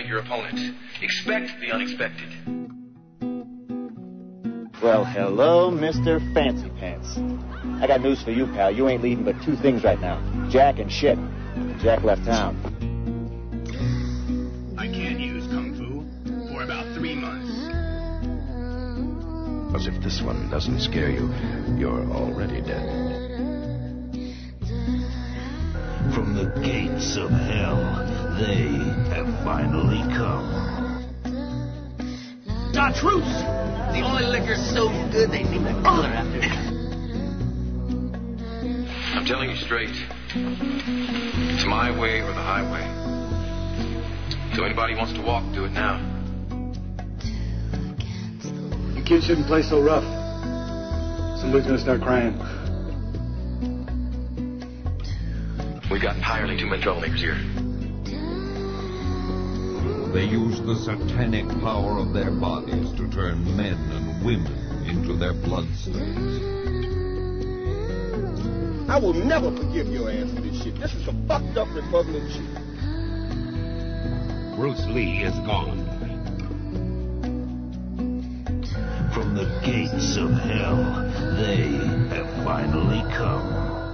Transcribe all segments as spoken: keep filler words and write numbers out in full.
underestimate your opponent. Expect the unexpected. Well, hello, Mister Fancy Pants. I got news for you, pal. You ain't leading but two things right now. Jack and shit. Jack left town. I can't use Kung Fu for about three months. As if this one doesn't scare you, you're already dead. From the gates of hell, they have finally come. Chartreuse! The only liquor's so good they need a color after it. I'm telling you straight. It's my way or the highway. So anybody who wants to walk, do it now. You kids shouldn't play so rough. Somebody's gonna start crying. We've got entirely too many troublemakers here. They use the satanic power of their bodies to turn men and women into their bloodstains. I will never forgive your ass for this shit. This is some fucked up Republican shit. Bruce Lee is gone. From the gates of hell, they have finally come.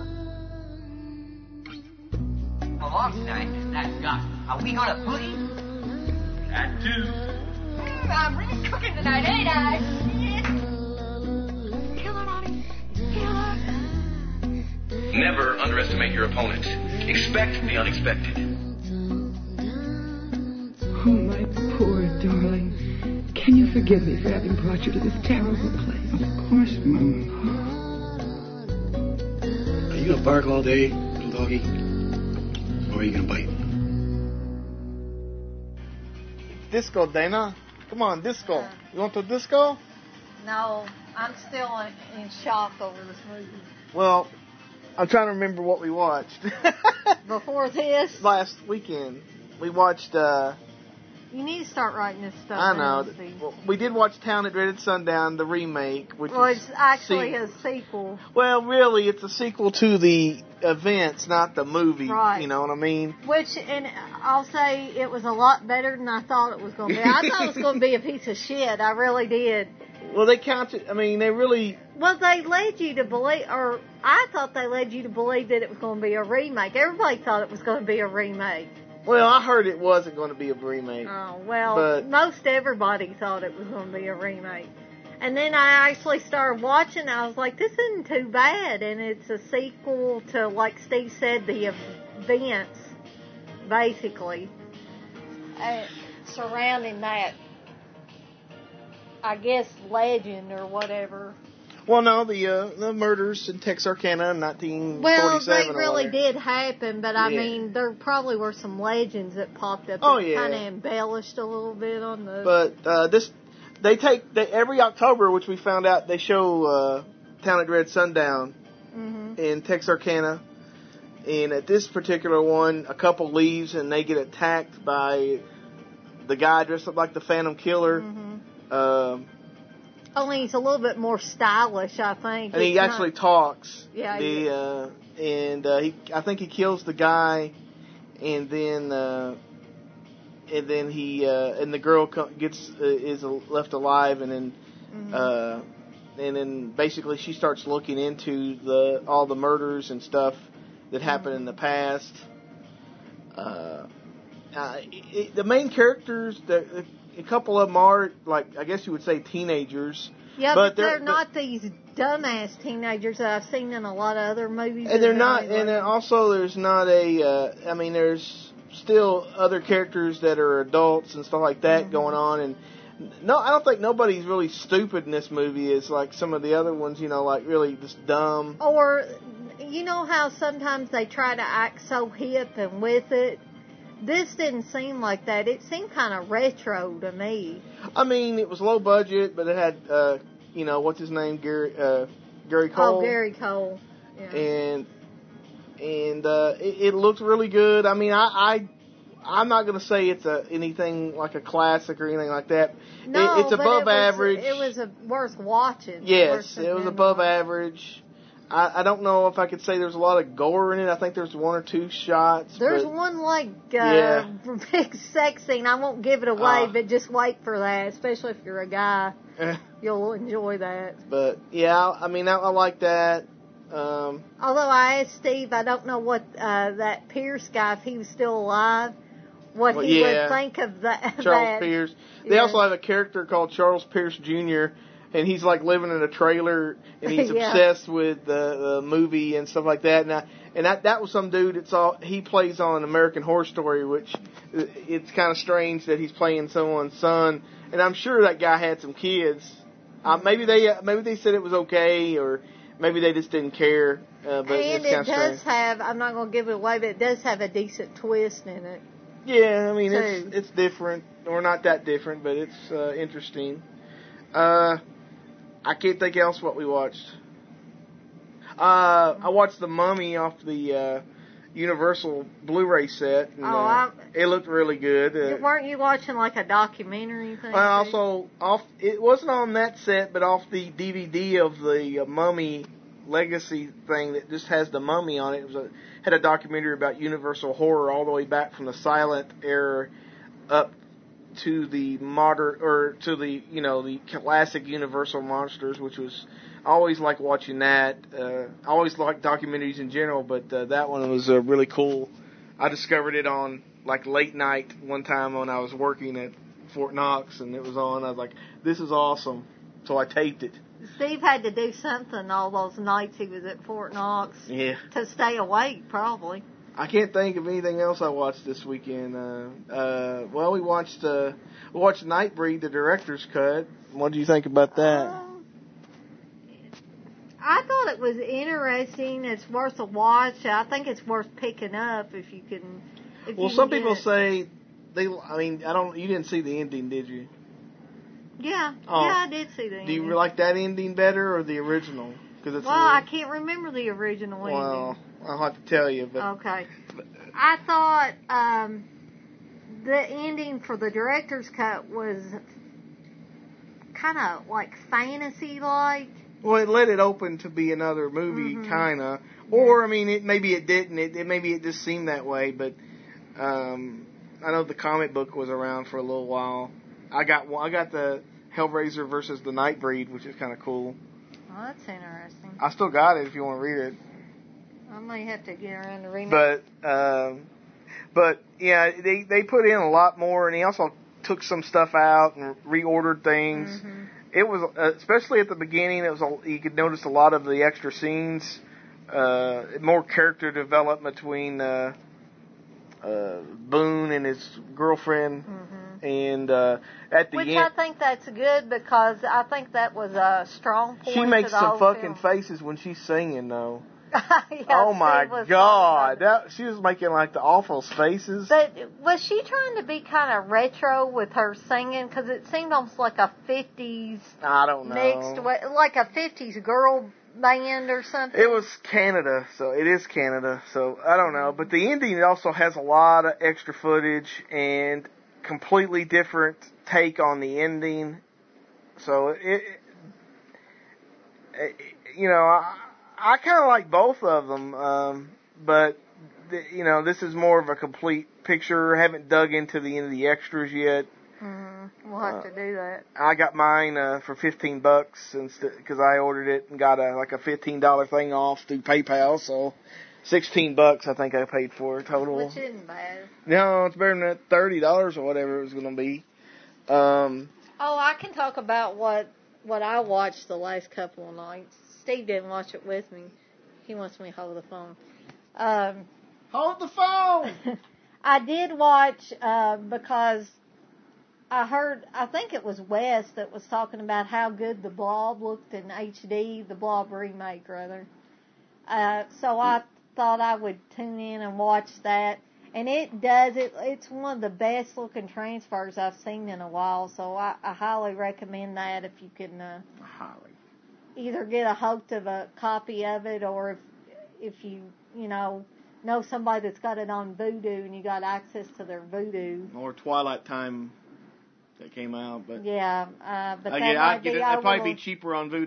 Come on tonight, that got. Are we gonna pudding? At two. Mm, I'm really cooking tonight, ain't I? Yeah. Killer, Mommy. Killer. Never underestimate your opponent. Expect the unexpected. Oh, my poor darling. Can you forgive me for having brought you to this terrible place? Of course, Mama. Are you gonna bark all day, little doggy? Or are you gonna bite? Disco, Dana. Come on, disco. You want to disco? No, I'm still in, in shock over this movie. Well, I'm trying to remember what we watched. Before this? Last weekend. We watched, uh... You need to start writing this stuff I know. down. Well, we did watch Town at Dreaded Sundown, the remake, which well, is it's actually se- a sequel. Well, really, it's a sequel to the events, not the movie. Right. You know what I mean? Which, and I'll say, it was a lot better than I thought it was going to be. I thought it was going to be a piece of shit. I really did. Well, they counted. I mean, they really. Well, they led you to believe, or I thought they led you to believe that it was going to be a remake. Everybody thought it was going to be a remake. Well, I heard it wasn't going to be a remake. Oh, well, but most everybody thought it was going to be a remake. And then I actually started watching, and I was like, this isn't too bad. And it's a sequel to, like Steve said, the events, basically, uh, surrounding that, I guess, legend or whatever. Well, no, the uh, the murders in Texarkana in nineteen Well, forty-seven. they really did happen, but I yeah. mean, there probably were some legends that popped up. Oh, that yeah. kind of embellished a little bit on the. But uh, this, they take they, every October, which we found out, they show uh, Town at Dread Sundown mm-hmm. in Texarkana, and at this particular one, a couple leaves and they get attacked by the guy dressed up like the Phantom Killer. Mm-hmm. Um, Only he's a little bit more stylish, I think. And it's he actually not, talks. Yeah. The, uh, and uh, he, I think he kills the guy, and then uh, and then he uh, and the girl gets uh, is left alive, and then mm-hmm. uh, and then basically she starts looking into the all the murders and stuff that happened mm-hmm. in the past. Uh, uh, it, the main characters, the, a couple of them are, like, I guess you would say teenagers. Yeah, but, but they're, they're not but, these dumbass teenagers that I've seen in a lot of other movies. And they're not, and then also there's not a, uh, I mean, there's still other characters that are adults and stuff like that mm-hmm. going on. And no, I don't think nobody's really stupid in this movie. It's like some of the other ones, you know, like really just dumb. Or, you know how sometimes they try to act so hip and with it? This didn't seem like that. It seemed kind of retro to me. I mean, it was low budget, but it had, uh, you know, what's his name, Gary uh, Gary Cole. Oh, Gary Cole. Yeah. And and uh, it, it looked really good. I mean, I, I I'm not going to say it's a anything like a classic or anything like that. No, it, it's above but it was, average. It was a, worth watching. Yes, worth it was above watching. average. I, I don't know if I could say there's a lot of gore in it. I think there's one or two shots. There's but, one, like, uh, yeah. big sex scene. I won't give it away, Uh, but just wait for that, especially if you're a guy. Eh. You'll enjoy that. But, yeah, I mean, I, I like that. Um, Although I asked Steve, I don't know what uh, that Pierce guy, if he was still alive, what well, he yeah. would think of that. Charles that. Pierce. They Yeah. also have a character called Charles Pierce Junior, and he's like living in a trailer, and he's Yeah. obsessed with the, the movie and stuff like that. And I, and that that was some dude. It's all he plays on American Horror Story, which it's kind of strange that he's playing someone's son. And I'm sure that guy had some kids. Uh, maybe they maybe they said it was okay, or maybe they just didn't care. Uh, but And it's it kind of does strange. have, I'm not going to give it away, but it does have a decent twist in it. Yeah, I mean too. it's it's different, or not that different, but it's uh, interesting. Uh, I can't think else what we watched. Uh, I watched The Mummy off the uh, Universal Blu-ray set. And, Oh, uh, I- it looked really good. Uh, Weren't you watching like a documentary thing? well, too? also off it wasn't on that set, but off the D V D of the uh, Mummy Legacy thing that just has the Mummy on it. It was a, had a documentary about Universal horror all the way back from the silent era up to the modern, or to the, you know, the classic Universal monsters, which was, I always like watching that. Uh, I always like documentaries in general, but uh, that one was uh, really cool. I discovered it on like late night one time when I was working at Fort Knox, and it was on. I was like, this is awesome. So I taped it. Steve had to do something all those nights he was at Fort Knox Yeah. to stay awake, probably. I can't think of anything else I watched this weekend. Uh, uh, well, we watched uh, we watched Nightbreed, the director's cut. What do you think about that? Um, I thought it was interesting. It's worth a watch. I think it's worth picking up if you can. If Well, you some can people get it. say they. I mean, I don't. You didn't see the ending, did you? Yeah, Oh. yeah, I did see the Do you ending. like that ending better or the original? Because it's Well, a I little- can't remember the original well, ending. I'll have to tell you, but Okay. I thought um, the ending for the director's cut was kind of like fantasy-like. well, it let it open to be another movie, Mhm. kind of. Or I mean, it maybe it didn't. It, it maybe it just seemed that way. But um, I know the comic book was around for a little while. I got one- I got the Hellraiser versus the Nightbreed, which is kind of cool. Well, that's interesting. I still got it if you want to read it. I may have to get around to reading But um, but yeah, they they put in a lot more, and he also took some stuff out and reordered things. Mm-hmm. It was uh, especially at the beginning. It was a, you could notice a lot of the extra scenes, uh, more character development between uh, uh, Boone and his girlfriend, Mm-hmm. and uh, at the Which end I think that's good because I think that was a strong point. she makes to the some whole fucking film. faces when she's singing though. Yeah, Oh my Steve was god, talking about that she was making like the awful faces. But was she trying to be kind of retro with her singing? Because it seemed almost like a fifties I don't know. mixed, with, like a fifties girl band or something. It was Canada, so it is Canada, so I don't know. But the ending also has a lot of extra footage and completely different take on the ending. So it, it, it you know, I, I kind of like both of them, um, but the, you know, this is more of a complete picture. I haven't dug into the end of the extras yet. Mm-hmm. We'll have Uh, to do that. I got mine uh, for fifteen bucks instead because I ordered it and got a like a fifteen dollar thing off through PayPal. So sixteen bucks I think I paid for it total. Which isn't bad. No, it's better than that thirty dollars or whatever it was going to be. Um, Oh, I can talk about what what I watched the last couple of nights. Steve didn't watch it with me. He wants me to hold the phone. Um, hold the phone. I did watch uh, because I heard, I think it was Wes that was talking about how good the Blob looked in H D, the Blob remake rather. Uh, so I thought I would tune in and watch that. And it does, it, it's one of the best looking transfers I've seen in a while. So I, I highly recommend that if you can uh, Highly. either get a hold of a copy of it or if, if you, you know, know somebody that's got it on Vudu and you got access to their Vudu. Or Twilight Time that came out, but Yeah, uh, but I that get, might I'd get be it. our It'd probably little, be cheaper on Vudu.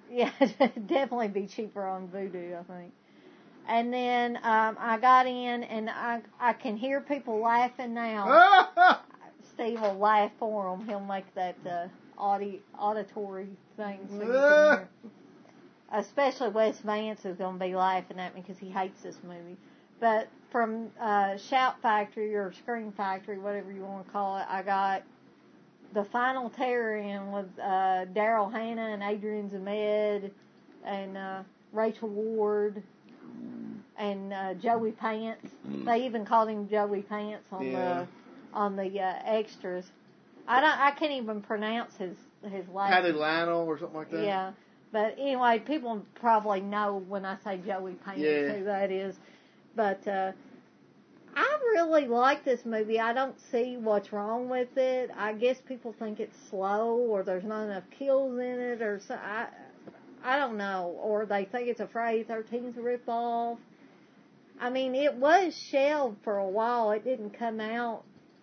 Yeah, definitely be cheaper on Vudu, I think. And then um, I got in, and I I can hear people laughing now. Steve will laugh for them. He'll make that uh, audi- auditory thing so you can hear. Especially Wes Vance is going to be laughing at me because he hates this movie. But from uh, Shout Factory or Scream Factory, whatever you want to call it, I got The Final Terror in with uh, Daryl Hannah and Adrian Zmed and uh, Rachel Ward and uh, Joey Pants. They even called him Joey Pants on yeah. the on the uh, extras. I don't. I can't even pronounce his his last Paddy Lionel or something like that. Yeah, but anyway, people probably know when I say Joey Pants yeah. who that is. But uh, I really like this movie. I don't see what's wrong with it. I guess people think it's slow, or there's not enough kills in it, or so. I I don't know, or they think it's a Friday thirteenth ripoff. I mean, it was shelved for a while. It didn't come out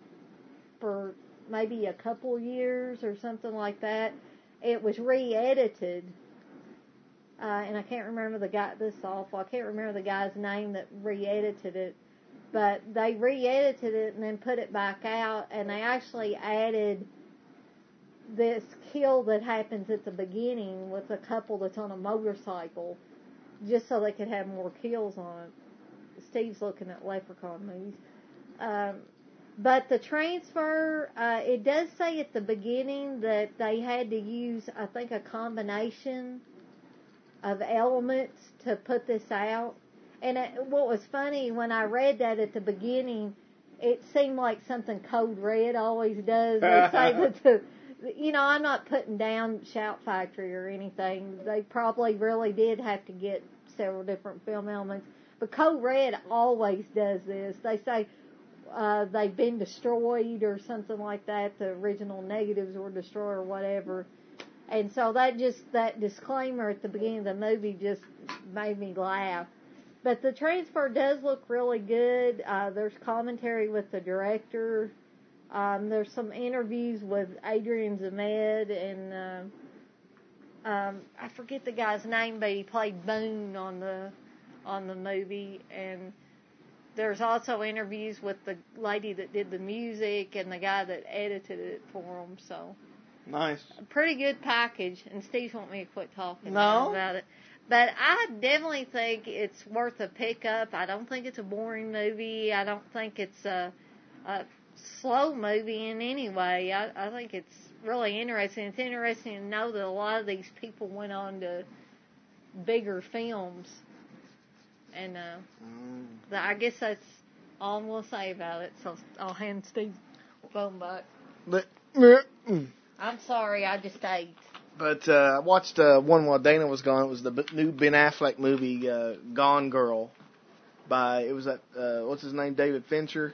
for maybe a couple years or something like that. It was re-edited, uh, and I can't remember the guy. This is awful. I can't remember the guy's name that re-edited it, but they re-edited it and then put it back out, and they actually added this kill that happens at the beginning with a couple that's on a motorcycle, just so they could have more kills on it. Steve's looking at Leprechaun movies. Um, but the transfer, uh, it does say at the beginning that they had to use, I think, a combination of elements to put this out. And it, what was funny, when I read that at the beginning, it seemed like something Code Red always does. They say that the, you know, I'm not putting down Shout Factory or anything. They probably really did have to get several different film elements. But Code Red always does this. They say uh, they've been destroyed or something like that. The original negatives were destroyed or whatever. And so that just, that disclaimer at the beginning of the movie just made me laugh. But the transfer does look really good. Uh, there's commentary with the director. Um, there's some interviews with Adrian Zmed and uh, um, I forget the guy's name, but he played Boone on the on the movie. And there's also interviews with the lady that did the music and the guy that edited it for him. So nice, a pretty good package. And Steve wants me to quit talking no. about it. But I definitely think it's worth a pickup. I don't think it's a boring movie. I don't think it's a, a slow movie in any way. I, I think it's really interesting. It's interesting to know that a lot of these people went on to bigger films. And uh, mm. I guess that's all I'm going to say about it. So I'll hand Steve's phone back. But, I'm sorry, I just ate. But uh, I watched uh, one while Dana was gone. It was the b- new Ben Affleck movie, uh, Gone Girl. By it was that uh, what's his name, David Fincher.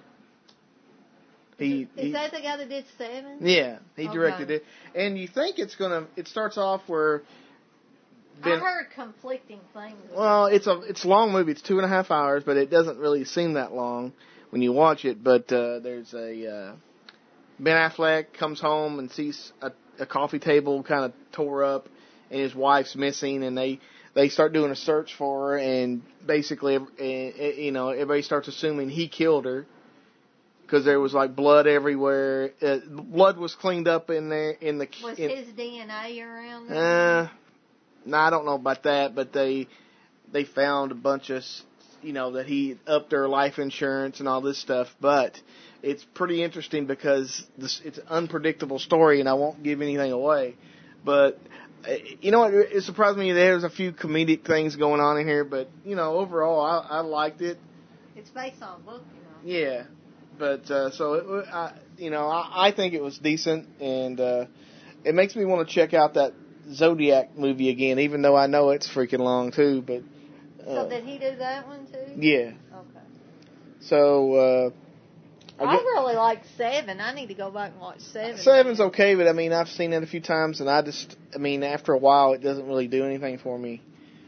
He, is he, that the guy that did Seven? Yeah, he okay. directed it. And you think it's gonna? It starts off where. Ben, I heard conflicting things. Well, it's a it's a long movie. It's two and a half hours, but it doesn't really seem that long when you watch it. But uh, there's a uh, Ben Affleck comes home and sees a, a coffee table kind of tore up, and his wife's missing, and they they start doing a search for her, and basically, uh, you know, everybody starts assuming he killed her because there was like blood everywhere. Uh, blood was cleaned up in there in the. Was in, his D N A around there? Uh, no, I don't know about that, but they they found a bunch of, you know, that he upped their life insurance and all this stuff. But it's pretty interesting because this, it's an unpredictable story, and I won't give anything away. But, you know, it, it surprised me there's a few comedic things going on in here, but, you know, overall, I, I liked it. It's based on a book, you know. Yeah. But, uh, so, it, I, you know, I, I think it was decent, and uh, it makes me want to check out that Zodiac movie again, even though I know it's freaking long too. But uh, so did he do that one too? Yeah. Okay. So uh, I, I really like Seven. I need to go back and watch Seven. Seven's man. Okay, but I mean I've seen it a few times, and I just I mean after a while it doesn't really do anything for me.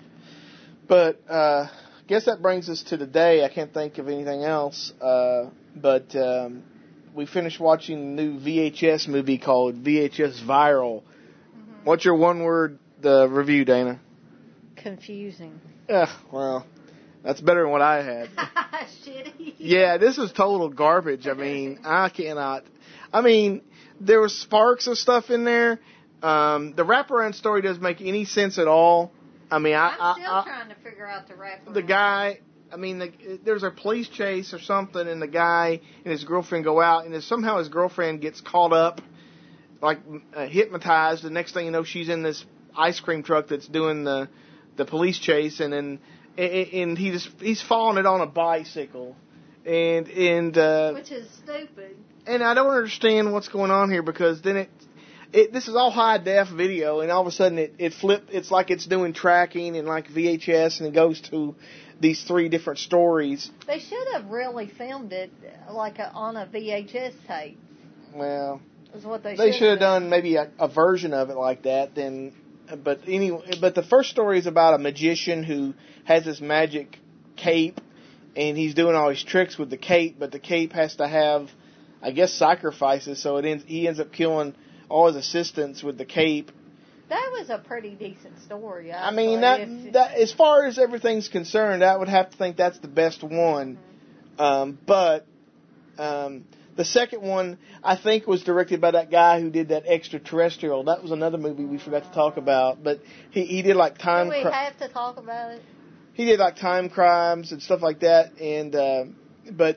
But uh, I guess that brings us to today. I can't think of anything else. Uh, but um, we finished watching a new V H S movie called V H S Viral. What's your one-word the review, Dana? Confusing. Yeah, well, that's better than what I had. Shitty. Yeah, this is total garbage. I mean, I cannot. I mean, there was sparks of stuff in there. Um, the wraparound story doesn't make any sense at all. I mean, I, I'm still I, I, trying to figure out the wraparound. The guy, I mean, the, there's a police chase or something, and the guy and his girlfriend go out, and somehow his girlfriend gets caught up, like uh, hypnotized. The next thing you know, she's in this ice cream truck that's doing the the police chase, and then and he just he's following it on a bicycle, and and uh, which is stupid. And I don't understand what's going on here, because then it. It, this is all high def video, and all of a sudden it, it flipped. It's like it's doing tracking and like V H S, and it goes to these three different stories. They should have really filmed it like a, on a V H S tape. Well, is what they, they should have done. done maybe a, a version of it like that. Then, but anyway, but the first story is about a magician who has this magic cape, and he's doing all these tricks with the cape. But the cape has to have, I guess, sacrifices. So it ends. He ends up killing all his assistants with the cape. That was a pretty decent story. I mean, that, if, that as far as everything's concerned, I would have to think that's the best one. Mm-hmm. Um, but um, the second one, I think, was directed by that guy who did that Extraterrestrial. That was another movie we forgot to talk about. But he, he did like time. Do we cri- have to talk about it? He did like time crimes and stuff like that. And uh, but.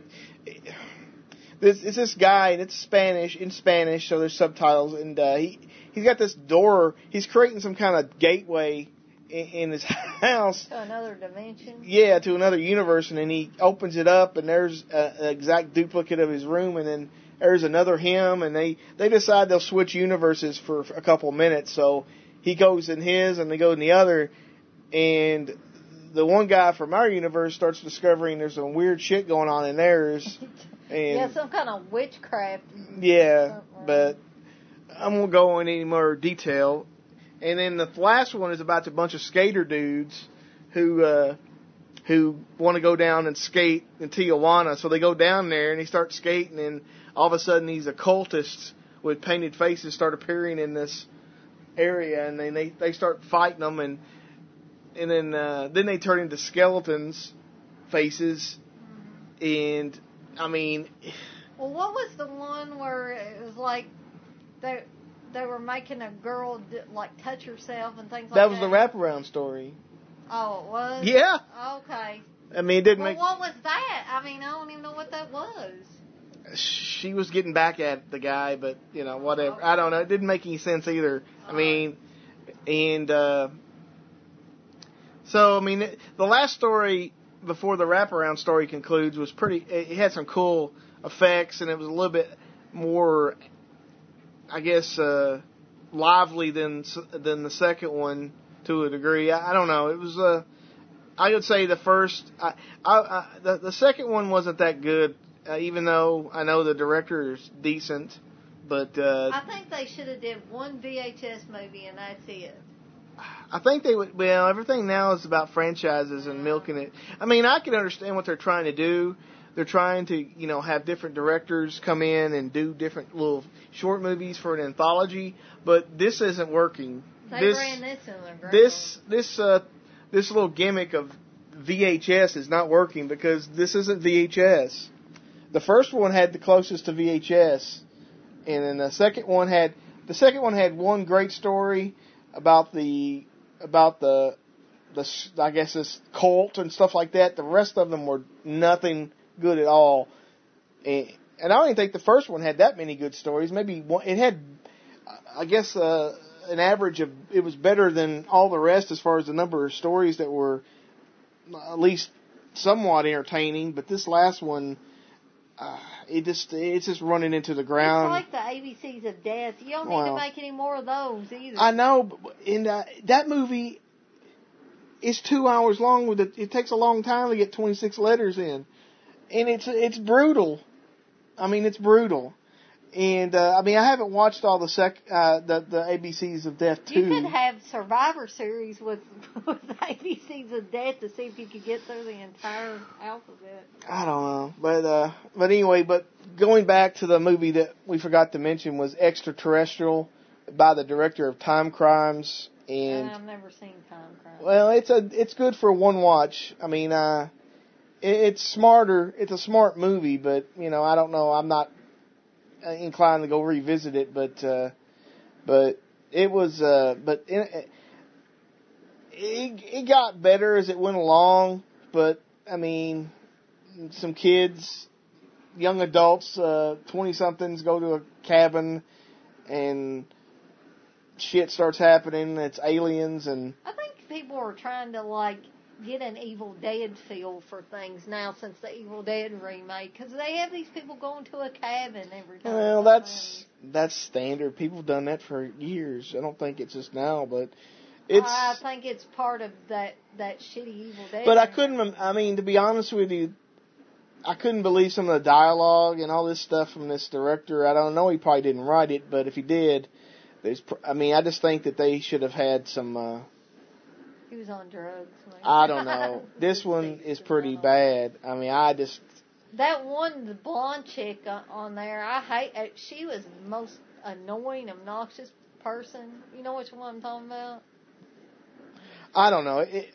This it's this guy, and it's Spanish, in Spanish, so there's subtitles, and uh, he, he's got this door, he's creating some kind of gateway in, in his house. To another dimension? Yeah, to another universe, and then he opens it up, and there's a, an exact duplicate of his room, and then there's another him, and they, they decide they'll switch universes for a couple of minutes, so he goes in his, and they go in the other, and the one guy from our universe starts discovering there's some weird shit going on in theirs. And yeah, some kind of witchcraft. Yeah, but I won't go into any more detail. And then the last one is about a bunch of skater dudes who uh, who want to go down and skate in Tijuana. So they go down there and they start skating, and all of a sudden these occultists with painted faces start appearing in this area, and then they they start fighting them, and and then uh, then they turn into skeletons faces, and I mean... Well, what was the one where it was like they they were making a girl like touch herself and things like that? That was the wraparound story. Oh, it was? Yeah. Okay. I mean, it didn't well, make... what was that? I mean, I don't even know what that was. She was getting back at the guy, but, you know, whatever. I don't know. It didn't make any sense either. I mean, and... uh So, I mean, the last story... before the wraparound story concludes was pretty, it had some cool effects, and it was a little bit more, I guess, uh, lively than than the second one to a degree. I, I don't know. It was, uh, I would say the first, I, I, I, the, the second one wasn't that good, uh, even though I know the director is decent, but, uh, I think they should have did one V H S movie and that's it. I think they would, well, everything now is about franchises and milking it. I mean, I can understand what they're trying to do. They're trying to, you know, have different directors come in and do different little short movies for an anthology, but this isn't working. They this, ran this in the ground. This, this, uh, this little gimmick of V H S is not working because this isn't V H S. The first one had the closest to V H S, and then the second one had, the second one had one great story about the about the the I guess this cult and stuff like that. The rest of them were nothing good at all, and, and I don't even think the first one had that many good stories. Maybe one, it had, I guess, uh, an average of it was better than all the rest as far as the number of stories that were at least somewhat entertaining. But this last one, uh, it just it's just running into the ground. It's like the A B Cs of death. You don't need well, to make any more of those either. I know, and uh, that movie is two hours long. With it, it takes a long time to get twenty-six letters in, and it's it's brutal. I mean, it's brutal. And uh, I mean, I haven't watched all the sec uh, the the A B Cs of Death too. You could have Survivor Series with, with A B Cs of Death to see if you could get through the entire alphabet. I don't know, but uh, but anyway, but going back to the movie that we forgot to mention was Extraterrestrial by the director of Time Crimes, And I've never seen Time Crimes. Well, it's a it's good for one watch. I mean, uh, it, it's smarter. It's a smart movie, but you know, I don't know. I'm not inclined to go revisit it, but uh, but it was. Uh, but it, it it got better as it went along. But I mean, some kids, young adults, uh, twenty somethings go to a cabin and shit starts happening. It's aliens and. I think people are trying to like get an Evil Dead feel for things now since the Evil Dead remake, because they have these people going to a cabin every time. Well, that's that's standard. People have done that for years. I don't think it's just now, but it's. I think it's part of that that shitty Evil Dead. But I couldn't. I mean, to be honest with you, I couldn't believe some of the dialogue and all this stuff from this director. I don't know. He probably didn't write it, but if he did. There's, I mean, I just think that they should have had some. Uh, he was on drugs. Maybe. I don't know. This one is pretty bad. I mean, I just. That one, the blonde chick on there, I hate. She was the most annoying, obnoxious person. You know which one I'm talking about? I don't know. It,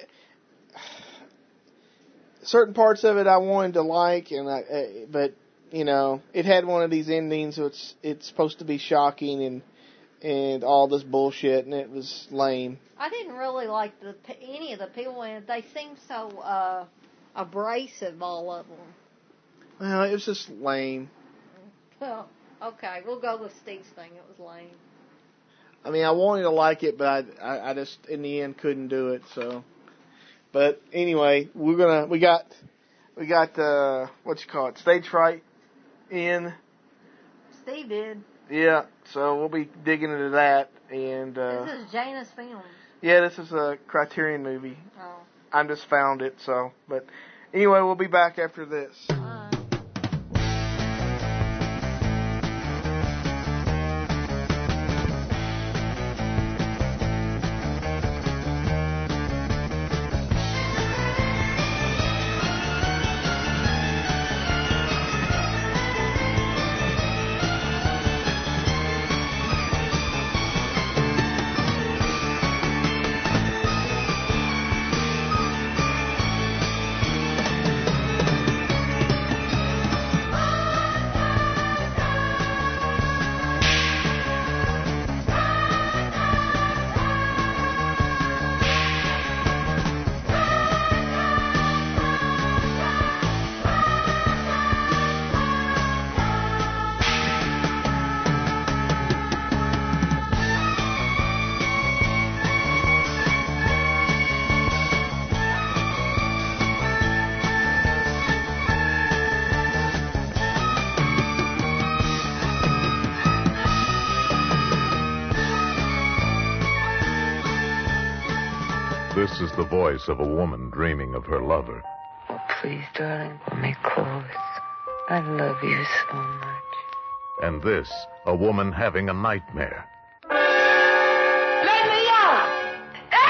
certain parts of it I wanted to like, and I, but you know, it had one of these endings, so it's it's supposed to be shocking and. And all this bullshit, and it was lame. I didn't really like the any of the people in it. They seemed so uh, abrasive, all of them. Well, it was just lame. Well, okay, we'll go with Steve's thing. It was lame. I mean, I wanted to like it, but I, I, I just in the end couldn't do it. So, but anyway, we're gonna we got we got uh, what you call it, stage fright in. Steve did. Yeah, so we'll be digging into that. And uh, this is Janus Films. Yeah, this is a Criterion movie. Oh. I just found it, so. But anyway, we'll be back after this. Uh. This is the voice of a woman dreaming of her lover. Oh, please, darling, pull me close. I love you so much. And this, a woman having a nightmare. Let me out!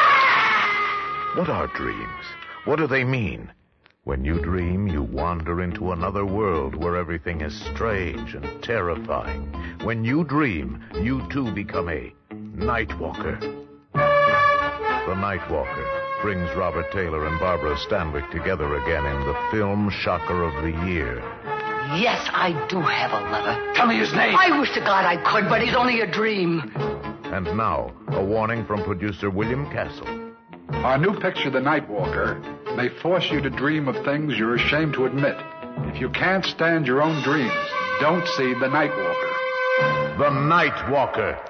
Ah! What are dreams? What do they mean? When you dream, you wander into another world where everything is strange and terrifying. When you dream, you too become a Nightwalker. The Nightwalker brings Robert Taylor and Barbara Stanwyck together again in the film shocker of the year. Yes, I do have a lover. Tell me his name. I wish to God I could, but he's only a dream. And now, a warning from producer William Castle. Our new picture, The Nightwalker, may force you to dream of things you're ashamed to admit. If you can't stand your own dreams, don't see The Nightwalker. The Nightwalker.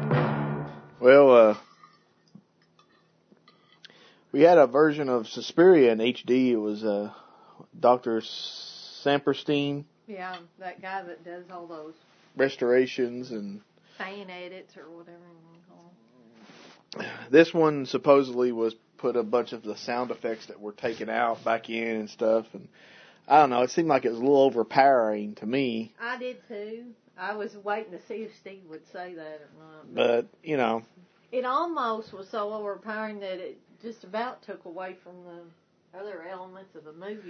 Well, uh... we had a version of Suspiria in H D. It was uh, Doctor Samperstein. Yeah, that guy that does all those restorations and fan edits or whatever you want to call them. This one supposedly was put a bunch of the sound effects that were taken out back in and stuff. And I don't know. It seemed like it was a little overpowering to me. I did too. I was waiting to see if Steve would say that or not. But, you know. It almost was so overpowering that it just about took away from the other elements of the movie.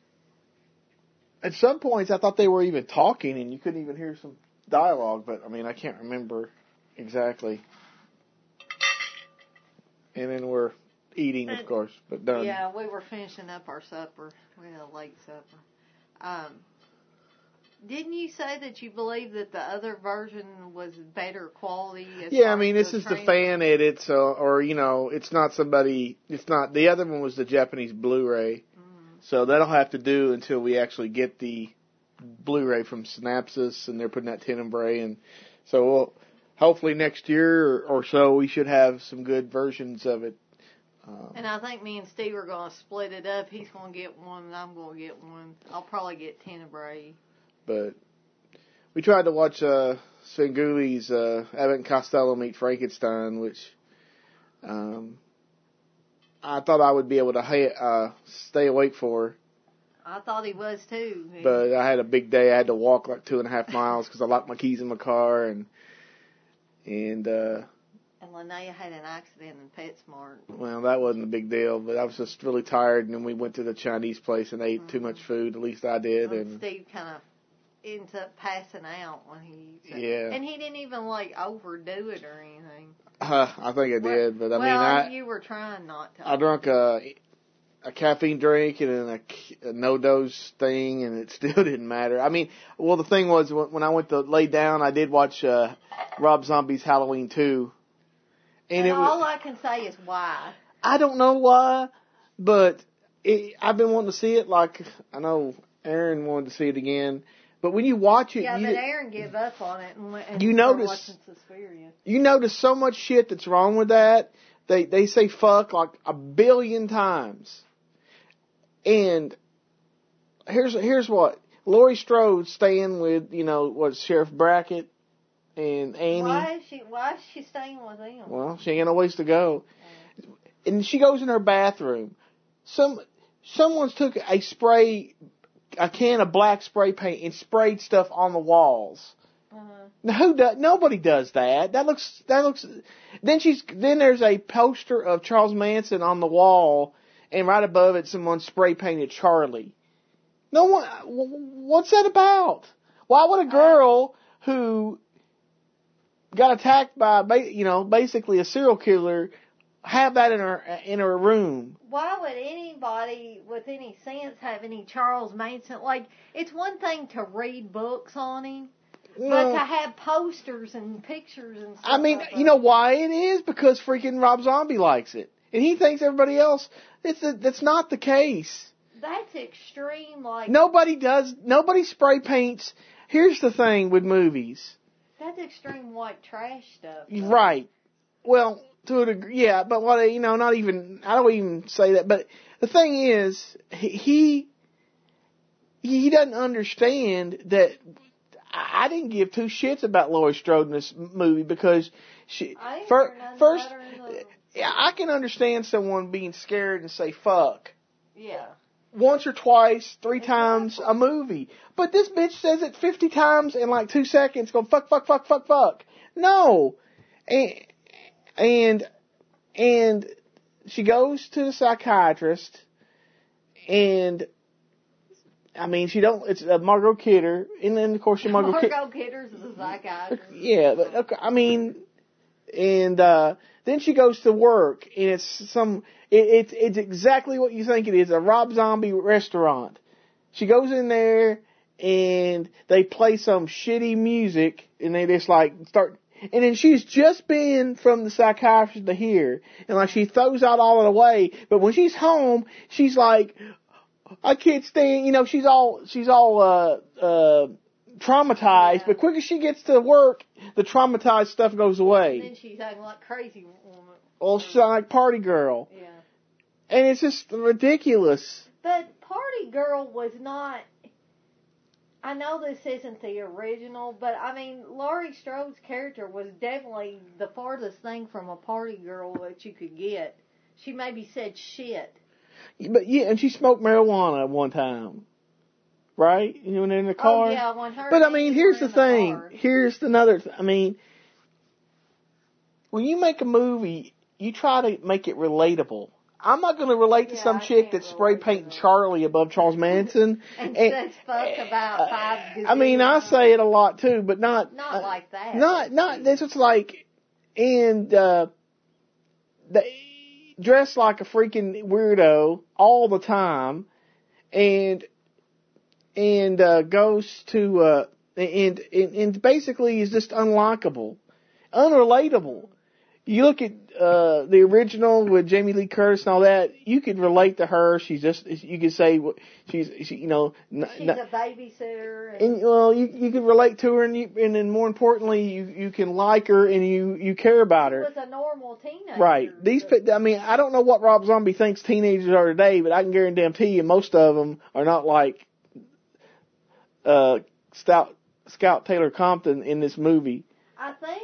At some points, I thought they were even talking, and you couldn't even hear some dialogue. But I mean, I can't remember exactly. And then we're eating, of course, but done. Yeah, we were finishing up our supper. We had a late supper. Um, didn't you say that you believe that the other version was better quality? As Yeah, far I mean, as this is the trailer? fan edit, so, or, you know, it's not somebody, it's not, the other one was the Japanese Blu-ray. Mm. So that'll have to do until we actually get the Blu-ray from Synapsis, and they're putting that Tenebrae, and so we'll, hopefully next year or, or so we should have some good versions of it. Um, and I think me and Steve are going to split it up. He's going to get one, and I'm going to get one. I'll probably get Tenebrae. But we tried to watch uh, Svengoolie's uh, Abbott and Costello Meet Frankenstein, which um, I thought I would be able to ha- uh, stay awake for. I thought he was too. But I had a big day. I had to walk like two and a half miles because I locked my keys in my car, and and uh, and Linnea had an accident in PetSmart. Well, that wasn't a big deal, but I was just really tired, and then we went to the Chinese place and ate mm-hmm. too much food. At least I did. Well, and Steve kind of ends up passing out when he yeah, and he didn't even like overdo it or anything. Uh, I think I did, well, but I well, mean, I you were trying not to. I drank a a caffeine drink and then a, a no dose thing, and it still didn't matter. I mean, well, the thing was when I went to lay down, I did watch uh, Rob Zombie's Halloween two, and, and it all was, I can say is why. I don't know why, but it, I've been wanting to see it. Like I know Aaron wanted to see it again. But when you watch it, yeah, you, but Aaron gave up on it, and, and you notice you notice so much shit that's wrong with that. They they say fuck like a billion times, and here's here's what Laurie Strode's staying with you know what Sheriff Brackett and Annie. Why is she Why is she staying with them? Well, she ain't got no ways to go, and she goes in her bathroom. Some someone's took a spray. A can of black spray paint and sprayed stuff on the walls. Uh-huh. Now who does? Nobody does that. That looks. That looks. Then she's. Then there's a poster of Charles Manson on the wall, and right above it, someone spray painted Charlie. No one. What's that about? Why would a girl who got attacked by, you know, basically a serial killer have that in her in her room? Why would anybody with any sense have any Charles Manson? Like, it's one thing to read books on him, no. but to have posters and pictures and stuff. I mean, like you know why it is? Because freaking Rob Zombie likes it, and he thinks everybody else. It's a, that's not the case. That's extreme. Like nobody does. Nobody spray paints. Here's the thing with movies. That's extreme white trash stuff. Though. Right. Well. To a degree, yeah, but what, you know, not even, I don't even say that, but the thing is, he, he doesn't understand that I didn't give two shits about Laurie Strode in this movie because she, fir- first, yeah, I can understand someone being scared and say fuck. Yeah. Once or twice, three times a movie. But this bitch says it fifty times in like two seconds, go fuck, fuck, fuck, fuck, fuck. No. And, And, and she goes to the psychiatrist, and, I mean, she don't, it's uh, Margot Kidder, and then, of course, she Margot, Margot Kid- Kidder's the psychiatrist. Yeah, but, okay, I mean, and, uh, then she goes to work, and it's some, it, it's, it's exactly what you think it is, a Rob Zombie restaurant. She goes in there, and they play some shitty music, and they just, like, start, and then she's just been from the psychiatrist to here. And like she throws out all of the way. But when she's home, she's like, I can't stand, you know, she's all, she's all, uh, uh, traumatized. Yeah. But quick as she gets to work, the traumatized stuff goes away. And then she's acting like crazy woman. Well, she's like party girl. Yeah. And it's just ridiculous. But Party Girl was not, I know this isn't the original, but I mean, Laurie Strode's character was definitely the farthest thing from a party girl that you could get. She maybe said shit. But yeah, and she smoked marijuana one time. Right? You know, in the car. Oh, yeah, when her But I mean, here's the, the thing. Car. Here's another, th- I mean, when you make a movie, you try to make it relatable. I'm not going to relate to yeah, some I chick that's spray painting Charlie above Charles Manson. and and says fuck about five. I mean, I say it a lot too, but not not uh, like that. Not not. This was like, and uh, the dressed like a freaking weirdo all the time, and and uh, goes to uh, and, and and basically is just unlikable, unrelatable. You look at uh, the original with Jamie Lee Curtis and all that. You could relate to her. She's just you could say she's she, you know n- she's n- a babysitter. And, and well, you you could relate to her, and you, and then more importantly, you you can like her and you you care about her. She was a normal teenager. Right. These, I mean, I don't know what Rob Zombie thinks teenagers are today, but I can guarantee you most of them are not like uh, Scout Scout Taylor Compton in this movie. I think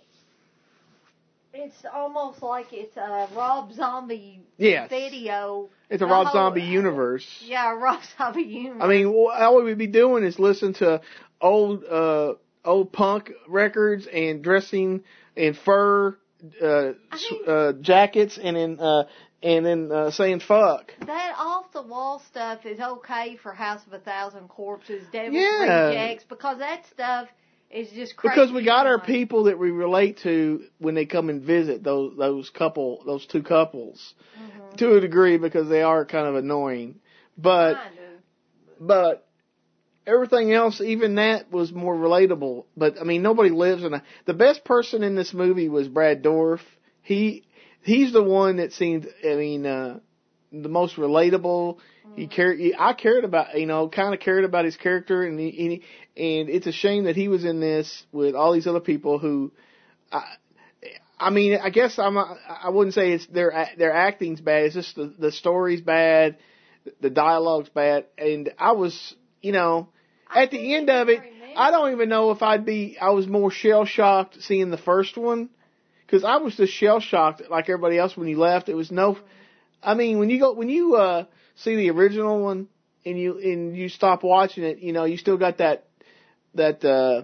it's almost like it's a Rob Zombie yes. video. It's a the Rob whole, Zombie universe. Yeah, Rob Zombie universe. I mean, all we would be doing is listen to old uh, old punk records and dressing in fur uh, uh, jackets and in uh, and then uh, saying fuck. That off the wall stuff is okay for House of a Thousand Corpses, Devil's Yeah. Rejects, because that stuff is just crazy. Because we got our people that we relate to when they come and visit those those couple those two couples mm-hmm. to a degree, because they are kind of annoying. But kind of. but everything else, even that, was more relatable. But I mean, nobody lives in a. The best person in this movie was Brad Dourif. He he's the one that seemed, I mean, uh, the most relatable. Mm-hmm. He cared. I cared about, you know, kind of cared about his character, and he, he and it's a shame that he was in this with all these other people who. I, I mean, I guess I'm. I wouldn't say it's their their acting's bad. It's just the the story's bad, the dialogue's bad, and I was, you know, at the end of it, I don't even know if I'd be. I was more shell shocked seeing the first one, because I was just shell shocked like everybody else when you left. It was no. I mean, when you go when you uh, see the original one and you and you stop watching it, you know, you still got that that uh,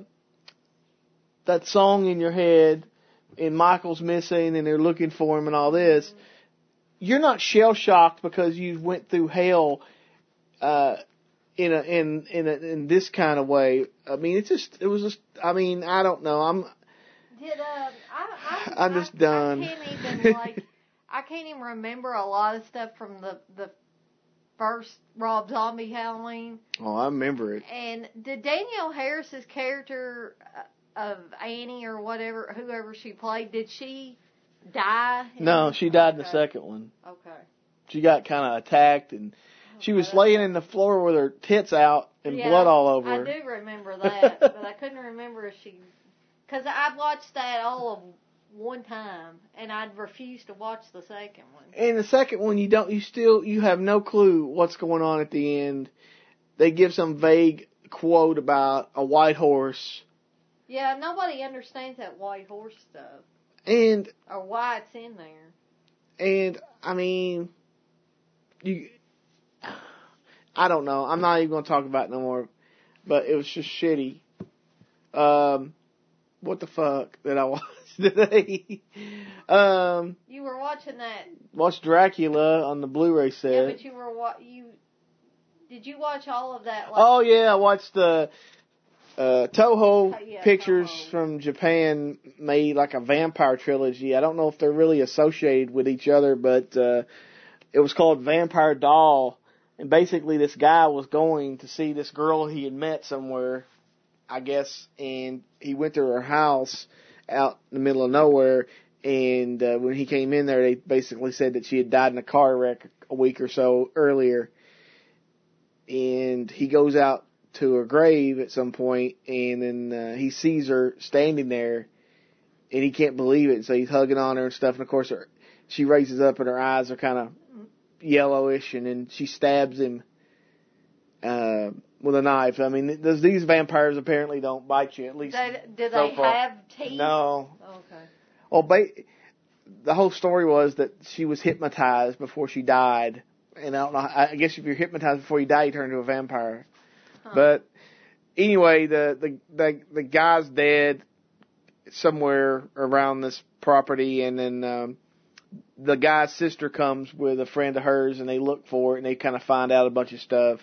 that song in your head. And Michael's missing, and they're looking for him, and all this. You're not shell shocked because you went through hell uh, in a in in a, in this kind of way. I mean, it's just it was just. I mean, I don't know. I'm. Did uh, I, I, I'm just I, done. I can't even like. I can't even remember a lot of stuff from the the first Rob Zombie Halloween. Oh, I remember it. And did Danielle Harris's character of Annie or whatever, whoever she played, did she die? No, she died in the okay. second one. Okay. She got kind of attacked, and she was laying in the floor with her tits out and yeah, blood all over her. I do remember that, but I couldn't remember if she, because I watched that all of one time, and I'd refused to watch the second one. And the second one, you don't, you still, you have no clue what's going on at the end. They give some vague quote about a white horse. Yeah, nobody understands that white horse stuff. And or why it's in there. And I mean, you, I don't know. I'm not even going to talk about it no more. But it was just shitty. Um, what the fuck did I watch today? um, you were watching that. Watched Dracula on the Blu-ray set. Yeah, but you were wa- you. Did you watch all of that? Like, oh yeah, I watched the. Uh, Toho oh, yeah, Pictures Toho. from Japan made like a vampire trilogy. I don't know if they're really associated with each other, but uh, it was called Vampire Doll. And basically this guy was going to see this girl he had met somewhere, I guess, and he went to her house out in the middle of nowhere. And uh, when he came in there, they basically said that she had died in a car wreck a week or so earlier. And he goes out to her grave at some point, and then uh, he sees her standing there, and he can't believe it. So he's hugging on her and stuff. And of course, her, she raises up, and her eyes are kind of yellowish, and then she stabs him uh, with a knife. I mean, th- these vampires apparently don't bite you. At least they, do so they far. have teeth? No. Okay. Well, ba- the whole story was that she was hypnotized before she died, and I don't know. I guess if you're hypnotized before you die, you turn into a vampire. But anyway, the, the the the guy's dead somewhere around this property, and then um, the guy's sister comes with a friend of hers, and they look for it, and they kind of find out a bunch of stuff.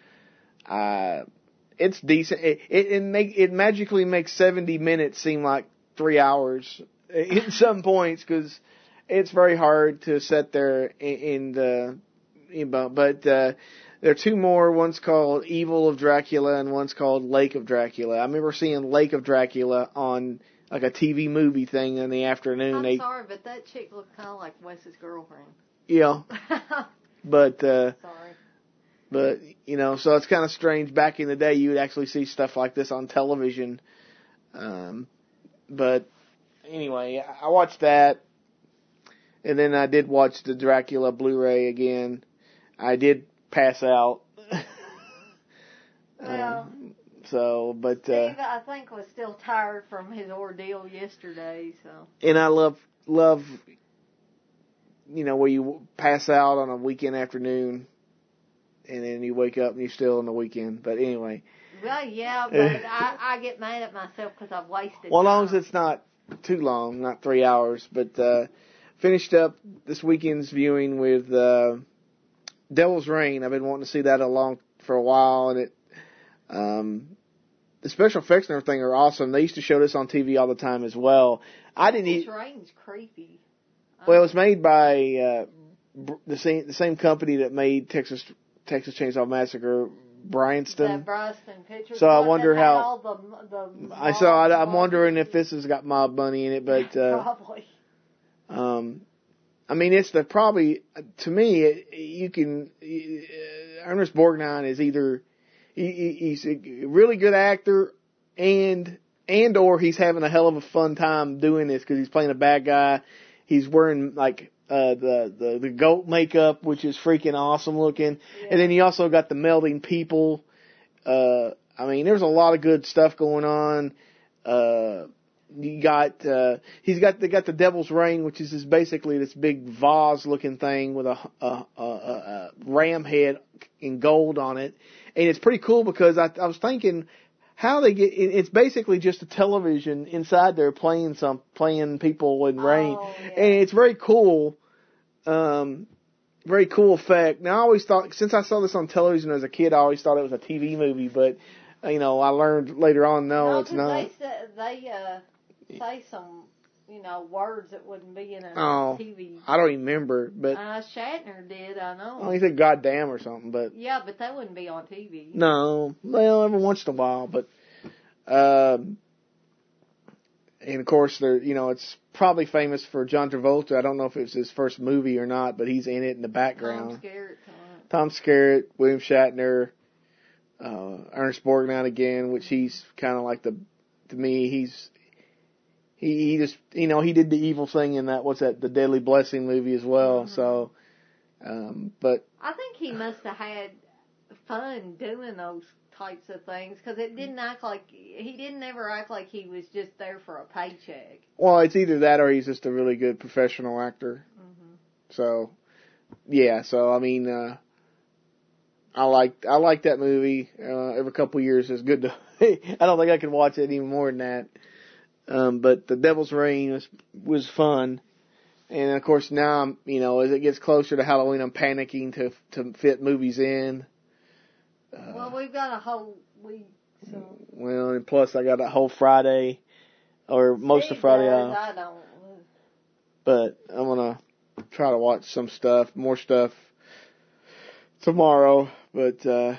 Uh, it's decent. It it, it, make, it magically makes seventy minutes seem like three hours in some points, because it's very hard to sit there in, in the, in, but uh, there are two more. One's called Evil of Dracula and one's called Lake of Dracula. I remember seeing Lake of Dracula on like a T V movie thing in the afternoon. I'm they, sorry, but that chick looked kind of like Wes's girlfriend. Yeah. But, uh, sorry. But, you know, so it's kind of strange. Back in the day, you would actually see stuff like this on television. Um, but anyway, I watched that. And then I did watch the Dracula Blu-ray again. I did pass out. Well, um, so, but, Steve, uh, I think, was still tired from his ordeal yesterday, so. and I love, love, you know, where you pass out on a weekend afternoon and then you wake up and you're still on the weekend. But anyway. Well, yeah, but I, I get mad at myself because I've wasted Well, as long time. as it's not too long, not three hours, but, uh, finished up this weekend's viewing with, uh, Devil's Reign. I've been wanting to see that along for a while, and it, um, the special effects and everything are awesome. They used to show this on T V all the time as well. I didn't eat. Devil's Reign's creepy. Well, it was made by, uh, the same, the same company that made Texas, Texas Chainsaw Massacre, Bryanston. That Bryanston picture. So I wonder how, all the, the I saw, I, I'm wondering if this has got mob money in it, but, uh, probably. Um, I mean, it's the probably, to me, it, you can, uh, Ernest Borgnine is either, he, he's a really good actor and, and or he's having a hell of a fun time doing this because he's playing a bad guy. He's wearing like, uh, the, the, the goat makeup, which is freaking awesome looking. Yeah. And then you also got the melding people. Uh, I mean, there's a lot of good stuff going on. Uh, You got, uh, he's got, they got the Devil's Reign, which is this basically this big vase looking thing with a, a, a, a ram head in gold on it. And it's pretty cool because I, I was thinking how they get, it's basically just a television inside there playing some, playing people in rain. Oh, yeah. And it's very cool, um, very cool effect. Now I always thought, since I saw this on television as a kid, I always thought it was a T V movie, but, you know, I learned later on, no, no it's not. They, they, uh, say some, you know, words that wouldn't be in a oh, T V. I don't even remember, but Uh, Shatner did, I know. well, he said "goddamn" or something, but yeah, but that wouldn't be on T V. No, well, every once in a while, but um, and of course, there, you know, it's probably famous for John Travolta. I don't know if it was his first movie or not, but he's in it in the background. Tom Skerritt. Tom Skerritt, William Shatner, uh, Ernest Borgnine again, which he's kind of like the, to me, he's. He, he just, you know, he did the evil thing in that, what's that, the Deadly Blessing movie as well. Mm-hmm. So, um, but. I think he must have had fun doing those types of things because it didn't act like, he didn't ever act like he was just there for a paycheck. Well, it's either that or he's just a really good professional actor. Mm-hmm. So, yeah, so, I mean, uh, I like, I like that movie. Uh, every couple of years it's good to, I don't think I could watch it even more than that. Um, but the Devil's Reign was, was fun. And of course now, I'm, you know, as it gets closer to Halloween, I'm panicking to, to fit movies in. Uh, well, we've got a whole week, so. Well, and plus I got a whole Friday, or most Steve of Friday does, off. I don't. But I'm gonna try to watch some stuff, more stuff tomorrow. But, uh,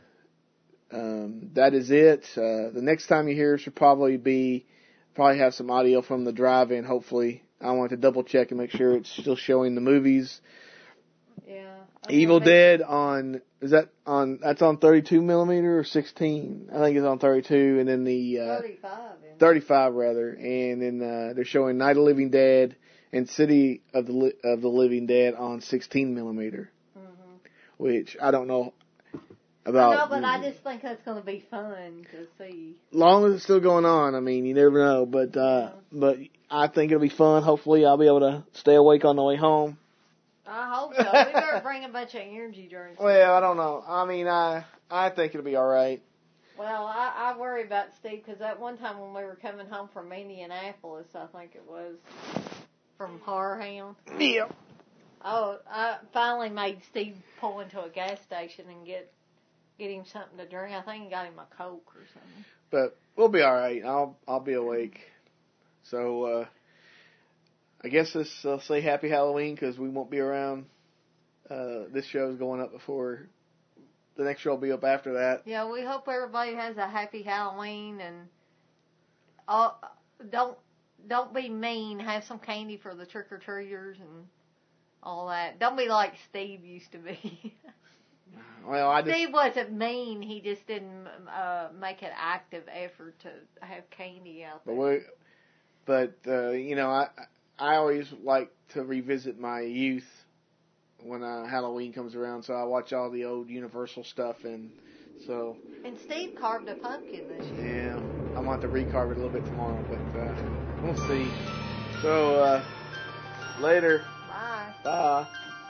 um, that is it. Uh, the next time you hear should probably be, Probably have some audio from the drive-in, hopefully. I want to double check and make sure it's still showing the movies. Yeah. Evil Dead on, is that on, that's on thirty-two millimeter or sixteen? I think it's on thirty-two, and then the, uh, thirty-five. thirty-five rather, and then, uh, they're showing Night of the Living Dead and City of the, Li- of the Living Dead on sixteen millimeter. Mm-hmm. Which, I don't know about. No, but I just think that's going to be fun to see. Long as it's still going on, I mean, you never know. But uh, yeah. but I think it'll be fun. Hopefully, I'll be able to stay awake on the way home. I hope so. We better bring a bunch of energy drinks. Well, I don't know. I mean, I I think it'll be all right. Well, I, I worry about Steve because that one time when we were coming home from Indianapolis, I think it was from Horror Hound. Yeah. Oh, I finally made Steve pull into a gas station and get. Get him something to drink. I think he got him a Coke or something. But we'll be all right. I'll I'll be awake. So uh, I guess let's uh, say Happy Halloween because we won't be around. Uh, this show is going up before the next show will be up after that. Yeah, we hope everybody has a happy Halloween and uh, don't don't be mean. Have some candy for the trick or treaters and all that. Don't be like Steve used to be. Well, I just, Steve wasn't mean. He just didn't uh, make an active effort to have candy out there. But we, but uh, you know, I I always like to revisit my youth. When uh, Halloween comes around, so I watch all the old Universal stuff, and so. And Steve carved a pumpkin this year. Yeah, I want to recarve it a little bit tomorrow, but uh, we'll see. So uh, later. Bye. Bye.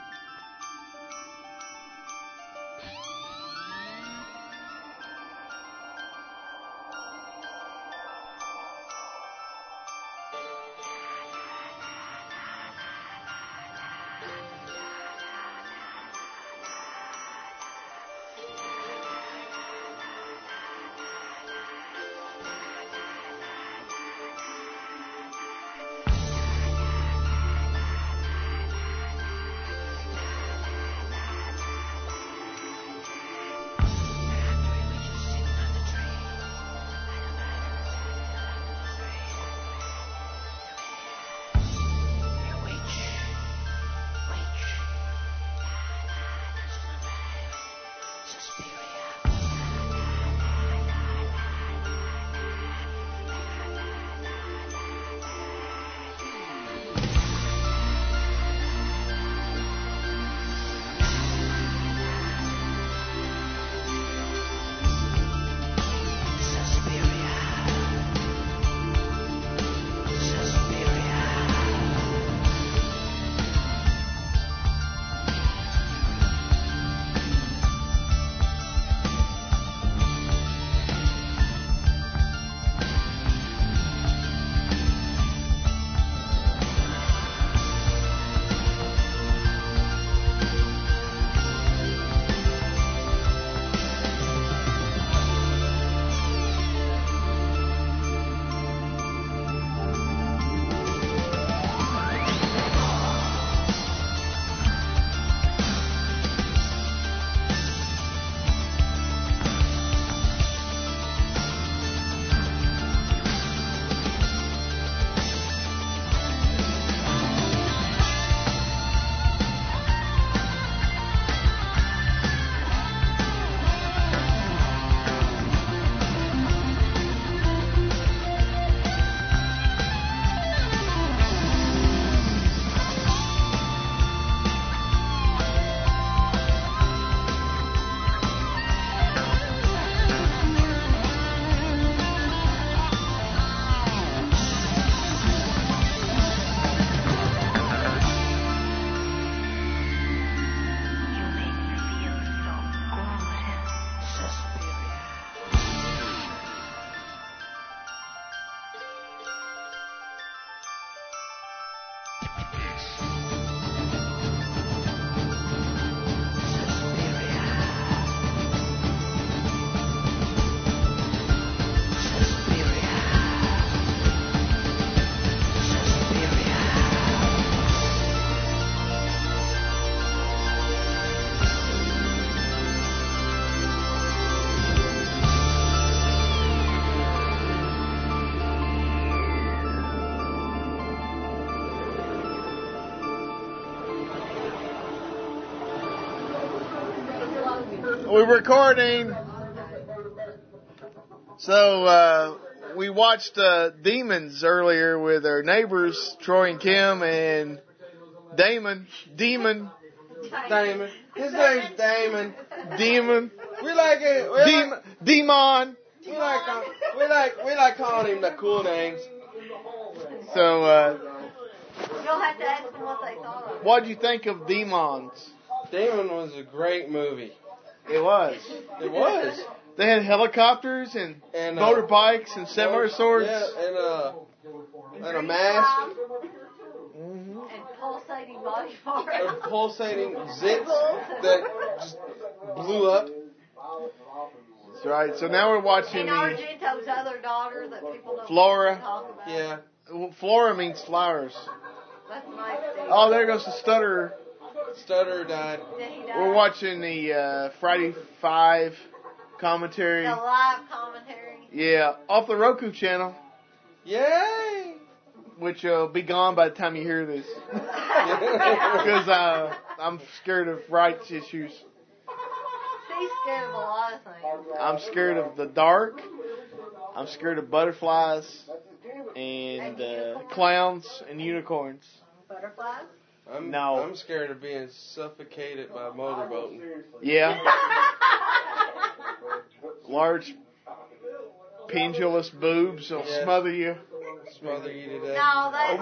We're recording. So uh, we watched uh, Demons earlier with our neighbors Troy and Kim and Damon. Demon. Damon. His name's Damon. Demon. We like it. We Demon. like, Demon. we like uh, we like we like calling him the cool names. So uh, You'll have to ask them what they thought of it. what'd you think of Demons? Demon was a great movie. It was. It was. They had helicopters and, And, uh, motorbikes and samurai swords. Yeah, and uh, and a mask. And pulsating body parts. And pulsating zits that just blew up. That's right. So now we're watching And the Argento's other daughter that people don't Flora. talk about. Yeah. Flora means flowers. That's nice, Steve. Oh, there goes the stutter. Stutter died. Did he die? We're watching the uh, Friday Five commentary. The live commentary. Yeah, off the Roku channel. Yay! Which will be gone by the time you hear this. Because uh, I'm scared of rights issues. He's scared of a lot of things. I'm scared of the dark. I'm scared of butterflies and uh, clowns and unicorns. Butterflies? I'm, No. I'm scared of being suffocated by motorboating. Yeah. Large pendulous boobs will Yeah. smother you. Smother you to death. No, that's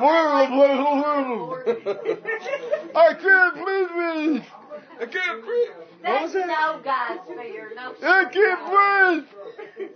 I can't breathe. I can't breathe. What was That's that? no guy's fear. No. I can't breathe.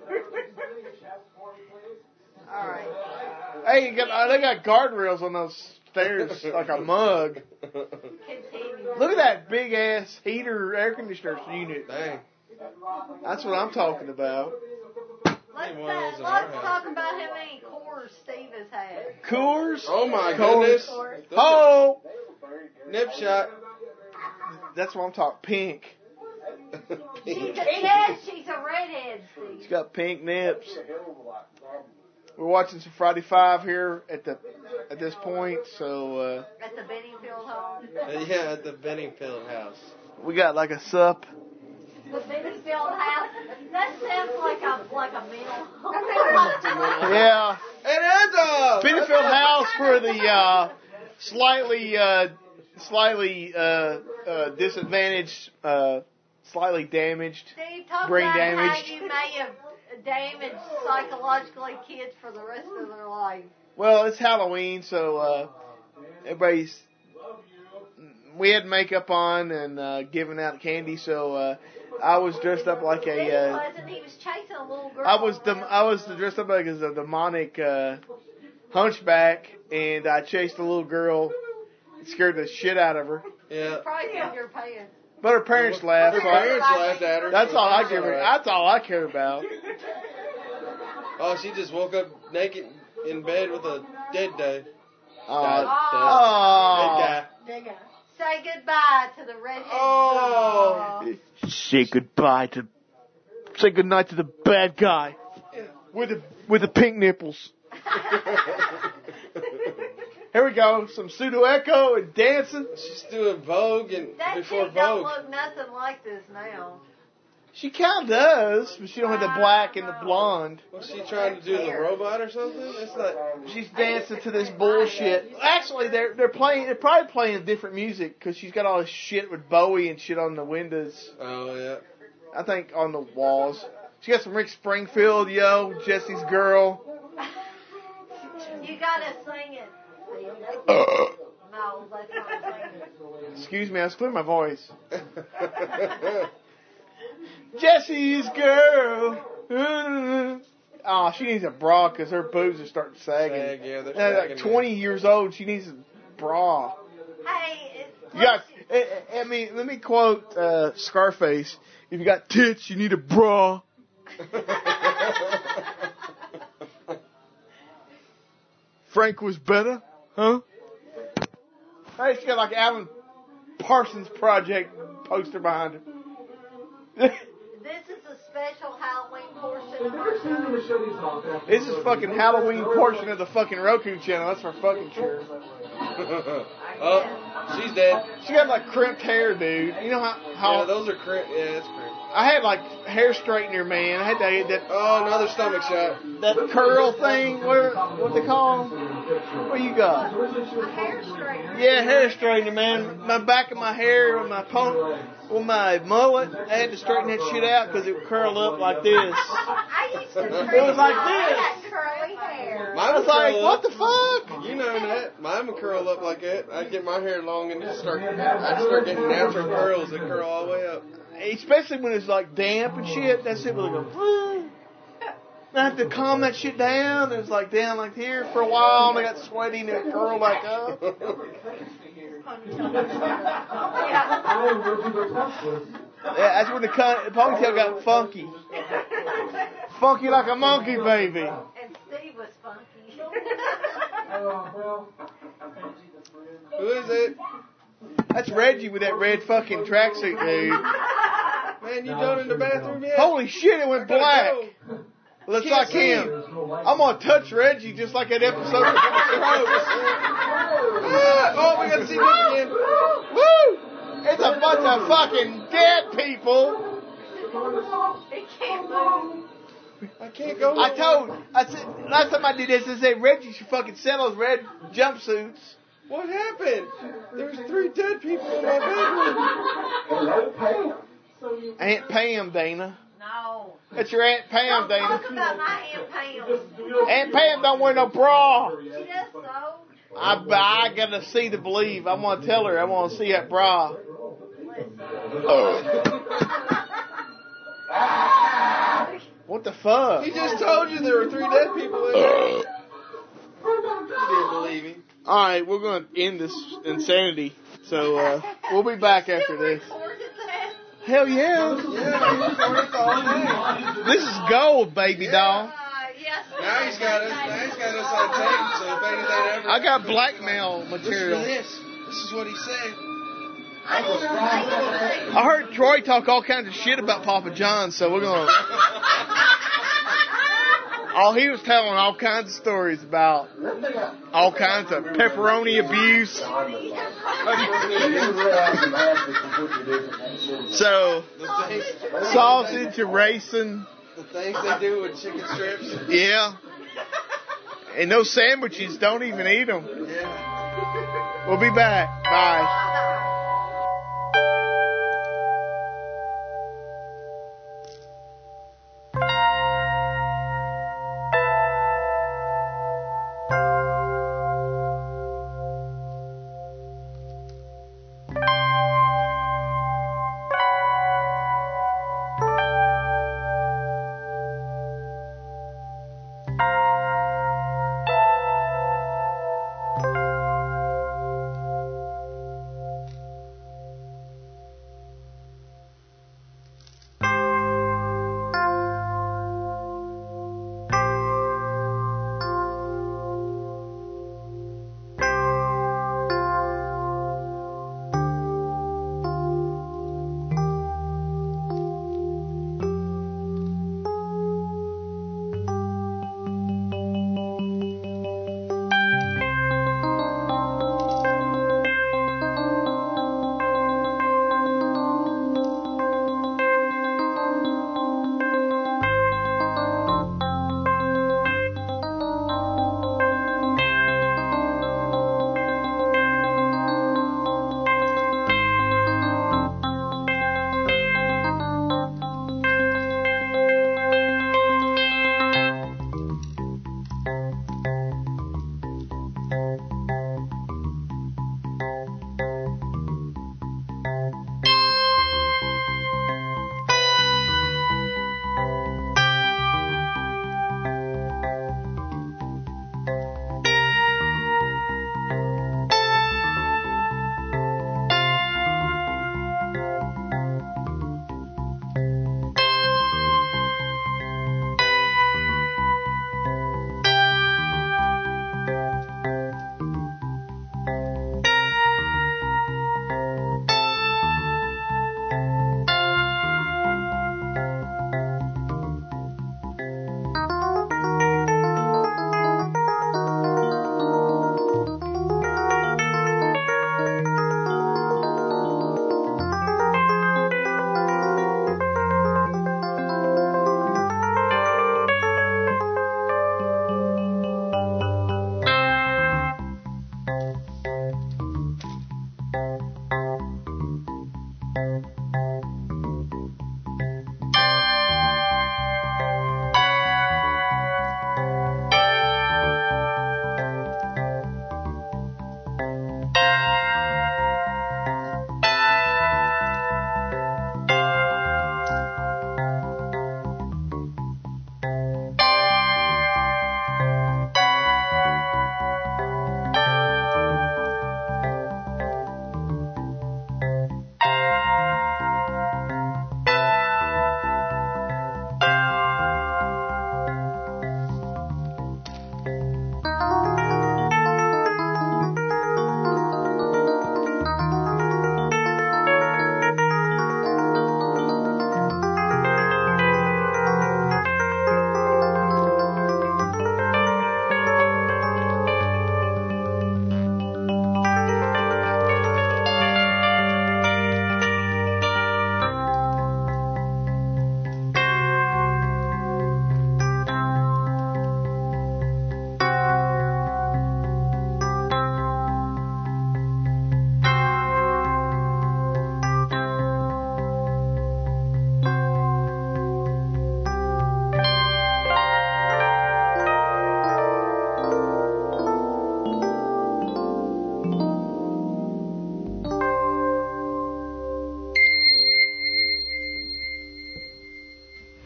All right. Hey, you got, uh, they got guardrails on those stairs like a mug. Continue. Look at that big ass heater air conditioner unit. Dang. That's what I'm talking about. Let's, Ain't one of those uh, in our let's house. talk about how many cores Steve has had. Coors. Oh my Coors. goodness. Oh, Nip shot. that's what I'm talking. Pink. She's a, yes, she's a redhead, Steve. She's got pink nips. We're watching some Friday Five here at the at this point, so uh, At the Benningfield home. Yeah, at the Benningfield house. we got like a sup. The Benningfield house. That sounds like a like a meal. Yeah, And it's a Benningfield House for the uh, slightly uh, slightly uh, uh, disadvantaged, uh, slightly damaged. Steve, talk Brain about damaged. how you may have damaged psychologically kids for the rest of their life. Well, it's Halloween, so uh, everybody's. We had makeup on and uh, giving out candy, so uh, I was dressed up like a. He Uh, wasn't. He was chasing a little girl. I was dem- around. I was dressed up like as a demonic uh, hunchback, and I chased a little girl, scared the shit out of her. Yeah. Probably in your pants. But her parents laughed. Her so I- parents laughed at her. That's all I That's give her. alright. That's all I care about. Oh, she just woke up naked in bed with a dead guy. Uh, Dead oh. guy. Dig it. Say goodbye to the redhead. Oh. girl. Say goodbye to. Say goodnight to the bad guy with the with the pink nipples. Here we go. Some pseudo echo and dancing. She's doing Vogue and That before chick don't Vogue. look nothing like this now. She kind of does, but she don't have the black and the blonde. Was she trying to do the robot or something? It's like She's dancing to this bullshit. Actually, they're they're playing. They're probably playing different music because she's got all this shit with Bowie and shit on the windows. oh yeah. I think on the walls. She got some Rick Springfield, yo, Jesse's Girl. You gotta sing it. Uh, No, that's not singing. excuse me, I was clearing my voice. Jesse's Girl. Oh, she needs a bra because her boobs are starting sagging. Sag, yeah, they're At sagging like twenty years old, she needs a bra. Hey, it's, You got, I I mean, let me quote uh, Scarface. If you got tits, you need a bra. Frank was better, huh? Hey, she got like Alan Parsons Project poster behind her. this is a special Halloween portion of our show. This is fucking Halloween portion of the fucking Roku channel. That's for fucking sure. Oh, she's dead. She got like crimped hair, dude. You know how how Yeah, those are crimp. Yeah, that's crimp. I had like hair straightener, man. I had that that Oh, another stomach shot. that curl thing. What what they call them? What you got? A hair straightener. Yeah, hair straightener, man. My back of my hair with my pony, with my mullet. I had to straighten that shit out because it would curl up like this. I used to It was like I this. had curly hair. Mine I was would like, curl what up. the fuck? You know that. Mine would curl up like that. I'd get my hair long and just start. I'd start getting natural curls that curl all the way up. Especially when it's like damp and shit. That's it. When it goes. I have to calm that shit down. It's like down like here for a while, and I got sweaty and it curled back up. Yeah, that's when the, con- the ponytail got funky. Funky like a monkey, baby. And Steve was funky. Who is it? That's Reggie with that red fucking tracksuit, dude. Man, you done in the bathroom yet? Holy shit, it went black. Go. Looks Can't like see him. I'm gonna touch Reggie just like that episode of the ah, Oh, we gotta see Nick again. Woo! It's a bunch of fucking dead people. It can't move. I can't go. I told, I said, last time I did this, I said Reggie should fucking sell those red jumpsuits. What happened? There's three dead people in my bedroom. Aunt Pam, Dana. No. That's your Aunt Pam, Don't Dana. talk about my Aunt Pam. Aunt Pam don't wear no bra. She does so. I, I gotta see to believe. I want to tell her. I want to see that bra. What the fuck? He just told you there were three dead people in there. You didn't believe him. All right, we're going to end this insanity. So uh, we'll be back after this. Hell yeah. This is gold, baby doll. Now he's got us. Now he's got us on tape. So if anything ever, I got blackmail material. Listen to this. This is what he said. I heard Troy talk all kinds of shit about Papa John, so we're gonna. Oh, he was telling all kinds of stories about all kinds of pepperoni abuse. So, sausage erasing. The things they do with chicken strips. Yeah. And those sandwiches, don't even eat them. Yeah. We'll be back. Bye.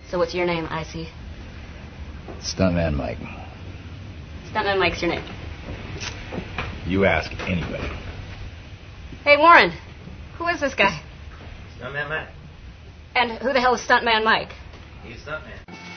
So what's your name, Icy? Stuntman Mike. Stuntman Mike's your name. You ask anybody. Hey, Warren. Who is this guy? Stuntman Mike. And who the hell is Stuntman Mike? He's Stuntman.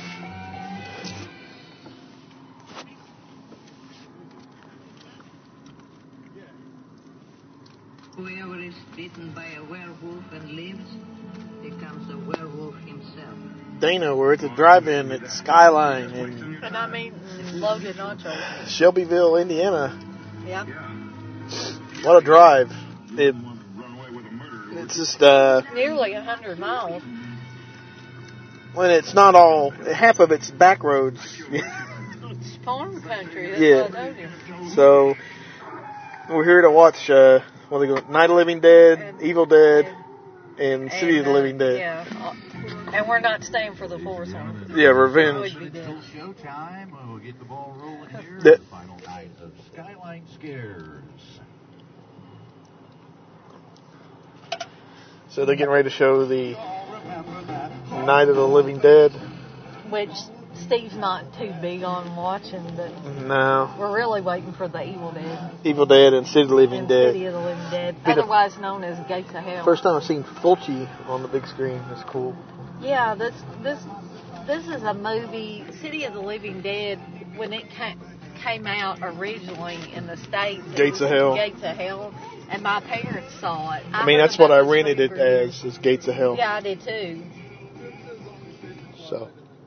Whoever is bitten by a werewolf and lives becomes a werewolf himself. Dana, we're at the drive-in at Skyline in And I mean, loaded nachos. Shelbyville, Indiana. Yep. What a drive. It, it's just, uh... Nearly a hundred miles. when it's not all... half of it's back roads. It's farm country. That's Yeah. what I know. So, we're here to watch, uh, what are they going, Night of the Living Dead, And- Evil Dead, and City of And, the uh, Living Dead. Yeah. Uh, And we're not staying for the fourth one. Yeah, Revenge. Would be dead. Showtime. We'll get the ball rolling here. That- The final night of Skyline Scares. So they're getting ready to show the Night of the Living Dead. Which Steve's not too big on watching, but No. we're really waiting for the Evil Dead. Evil Dead and City of the Living and Dead. City of the Living Dead, Be the- otherwise known as Gates of Hell. First time I've seen Fulci on the big screen. That's cool. Yeah, this this this is a movie. City of the Living Dead, when it came, came out originally in the States, it Gates was of Hell. Gates of Hell, and my parents saw it. I mean, heard that's what I about this rented movie it for years. as, is Gates of Hell. Yeah, I did too. So,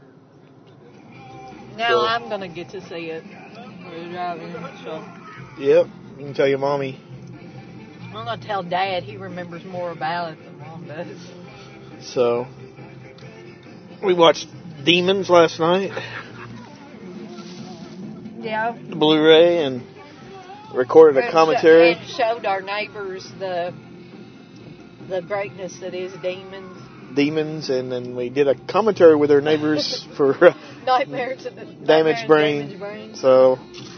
Now So- I'm gonna get to see it. We're driving, so yep. You can tell your mommy. I'm gonna tell Dad. He remembers more about it than Mom does. So, we watched Demons last night, Yeah. the Blu-ray, and recorded a And commentary. sho- And showed our neighbors the the greatness that is Demons. Demons, and then we did a commentary with our neighbors for uh, Nightmare to the Damaged Brain. Damaged Brain. So,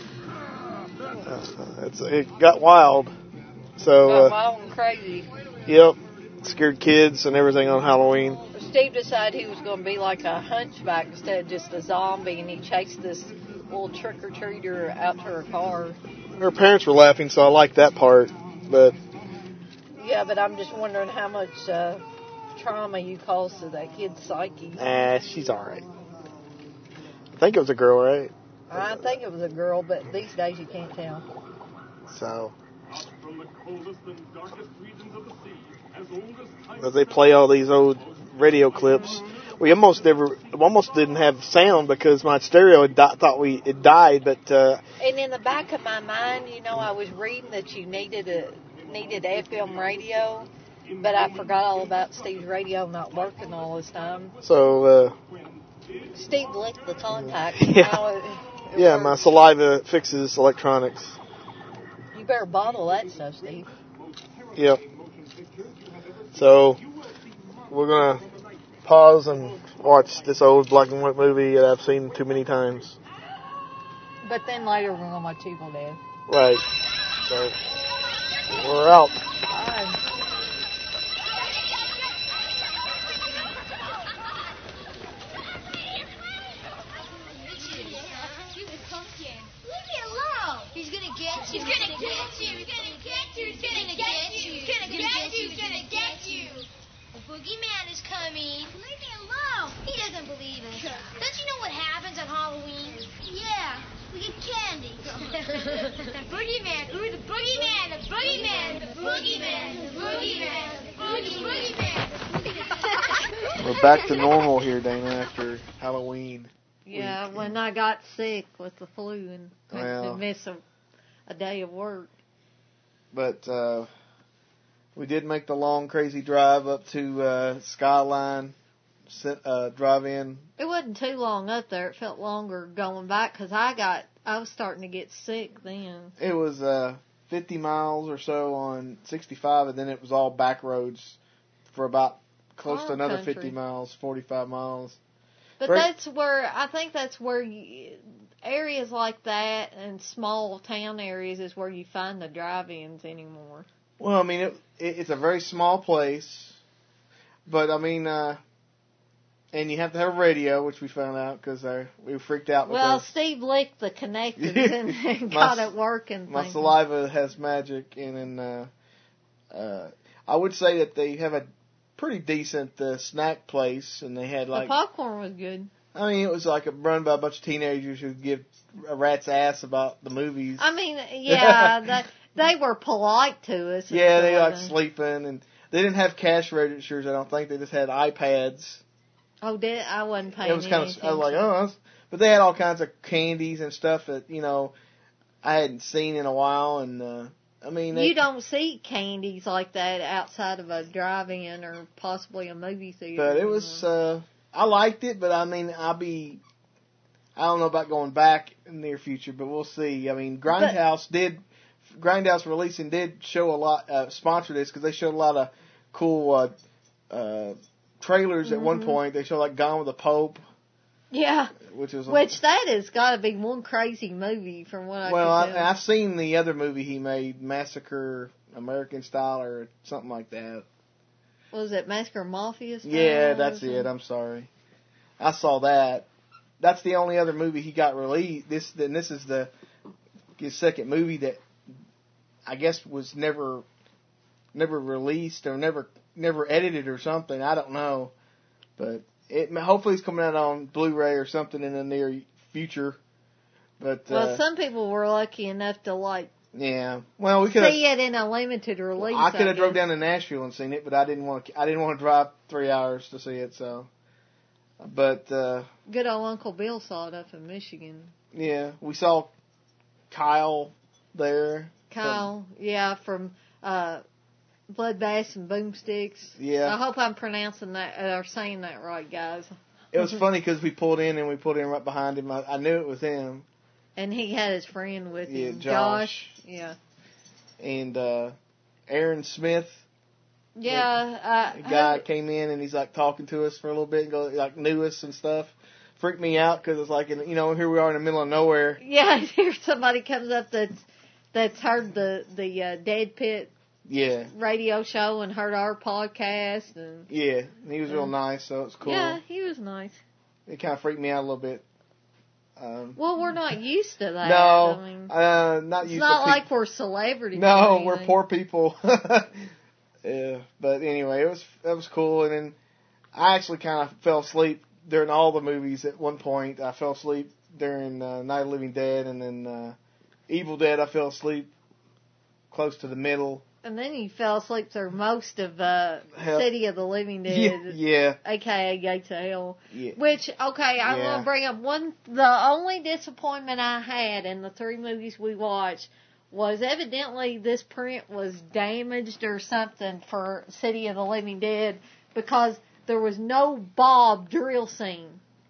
uh, it's, it got wild. So, Got uh, wild and crazy. yep, scared kids and everything on Halloween. Steve decided he was going to be like a hunchback instead of just a zombie, and he chased this little trick-or-treater out to her car. Her parents were laughing, so I liked that part. But Yeah, but I'm just wondering how much uh, trauma you caused to that kid's psyche. ah, she's all right. I think it was a girl, right? I think it was a girl, but these days you can't tell. So, as they play all these old radio clips, we almost never, almost didn't have sound because my stereo had di- thought we it died, but uh, And in the back of my mind, you know, I was reading that you needed a needed F M radio, but I forgot all about Steve's radio not working all this time. so uh, Steve licked the contact. Yeah. Now it, it yeah, works. my saliva fixes electronics. You better bottle that stuff, Steve. Yep. So we're gonna pause and watch this old black and white movie that I've seen too many times. But then later we're gonna watch Evil Dead. Right. So we're out. Bye. He's gonna get you. He's gonna get you. He's gonna get you. He's gonna get you. He's gonna get you. He's gonna get you. The boogeyman is coming. Leave me alone. He doesn't believe us. Don't you know what happens on Halloween? Yeah, we get candy. The boogeyman. Ooh, the boogeyman. The boogeyman. The boogeyman. The boogeyman. The boogie boogeyman. We're back to normal here, Dana, after Halloween. Yeah, when I got sick with the flu and had Well. to miss a, a day of work. But uh, we did make the long, crazy drive up to uh, Skyline uh, Drive-In. It wasn't too long up there. It felt longer going back because I got I was starting to get sick then. It was uh, fifty miles or so on sixty-five, and then it was all back roads for about close Farm to another country. fifty miles, forty-five miles. But Very- that's where I think that's where you, areas like that and small town areas is where you find the drive-ins anymore. Well, I mean, it, it, it's a very small place, but I mean, uh, And you have to have a radio, which we found out because we were freaked out. Well, Steve licked the connectors and, and got it working. My saliva has magic, and then uh, uh, I would say that they have a pretty decent uh, snack place, and they had like the popcorn was good. I mean, it was like a, run by a bunch of teenagers who give a rat's ass about the movies. I mean, yeah, that, they were polite to us. Yeah, they like sleeping, and they didn't have cash registers. I don't think they just had iPads. Oh, did I wasn't paying. It was kind of. I was like, oh, but they had all kinds of candies and stuff that you know I hadn't seen in a while, and uh, I mean, they, you don't see candies like that outside of a drive-in or possibly a movie theater. But it was, uh, I liked it, but I mean, I'll be, I don't know about going back in the near future, but we'll see. I mean, Grindhouse but, did, Grindhouse Releasing did show a lot, uh, sponsor this because they showed a lot of cool uh, uh, trailers at mm-hmm. one point. They showed like Gone with the Pope. Yeah, which is which that has got to be one crazy movie from what I well, can tell. I, I've seen the other movie he made, Massacre American Style or something like that. What was it, Massacre Mafia Style? Yeah, that's it. I'm sorry, I saw that. That's the only other movie he got released. This then this is the his second movie that I guess was never never released or never never edited or something. I don't know, but. It hopefully it's coming out on Blu-ray or something in the near future. But well, uh, some people were lucky enough to like yeah. Well, we could see it in a limited release. I could have I drove down to Nashville and seen it, but I didn't want to. I didn't want to drive three hours to see it. So, but uh, good old Uncle Bill saw it up in Michigan. Yeah, we saw Kyle there. Kyle, from, yeah, from. Uh, Blood Bass and Boomsticks. Yeah. I hope I'm pronouncing that or saying that right, guys. It was funny because we pulled in and we pulled in right behind him. I, I knew it was him. And he had his friend with yeah, him, Josh. Josh. Yeah. And uh, Aaron Smith. Yeah. Uh, the guy came in and he's like talking to us for a little bit and go like knew us and stuff. Freaked me out because it's like, in, you know, here we are in the middle of nowhere. Yeah, here somebody comes up that's that's heard the the uh, Dead Pit. Yeah. Radio show and heard our podcast and yeah, he was real um, nice, so it's cool. Yeah, he was nice. It kind of freaked me out a little bit. Um, well, we're not used to that. No, I mean, uh, not used. It's not to like people. we're celebrities. No, we're poor people. Yeah, but anyway, it was that was cool, and then I actually kind of fell asleep during all the movies. At one point, I fell asleep during uh, Night of the Living Dead, and then uh, Evil Dead. I fell asleep close to the middle. And then you fell asleep through most of uh, City of the Living Dead. Yeah. yeah. A K A Gates of Hell. Yeah. Which, okay, I'm yeah. going to bring up one, the only disappointment I had in the three movies we watched was evidently this print was damaged or something for City of the Living Dead because there was no Bob drill scene.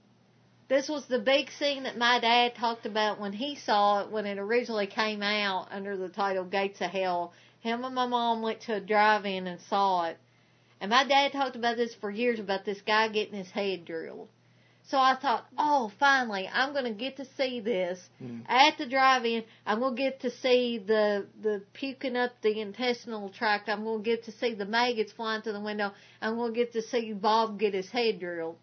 This was the big scene that my dad talked about when he saw it when it originally came out under the title Gates of Hell. Him and my mom went to a drive-in and saw it. And my dad talked about this for years, about this guy getting his head drilled. So I thought, oh, finally, I'm going to get to see this mm. at the drive-in. I'm going to get to see the the puking up the intestinal tract. I'm going to get to see the maggots flying through the window. I'm going to get to see Bob get his head drilled.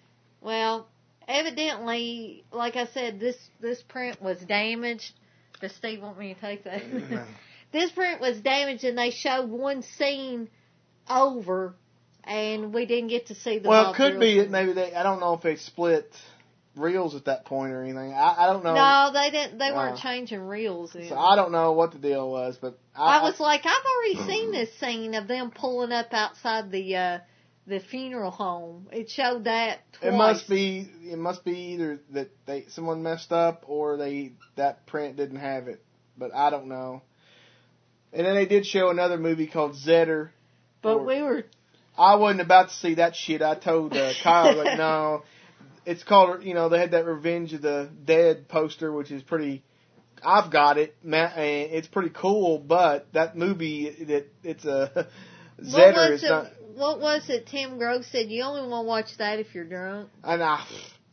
Well, evidently, like I said, this, this print was damaged. Does Steve want me to take that? This print was damaged, and they showed one scene over, and we didn't get to see the. Well, it could be that maybe they. I don't know if they split reels at that point or anything. I, I don't know. No, they didn't. They weren't uh, changing reels. So I don't know what the deal was, but I, I was like, I've already seen this scene of them pulling up outside the uh, the funeral home. It showed that twice. It must be. It must be either that they someone messed up or they that print didn't have it, but I don't know. And then they did show another movie called Zetter. But or, we were... I wasn't about to see that shit. I told uh, Kyle, like, no. It's called, you know, they had that Revenge of the Dead poster, which is pretty... I've got it. It's pretty cool, but that movie, it, it's a... Zetter is not... What was it Tim Grove said? You only want to watch that if you're drunk? And I...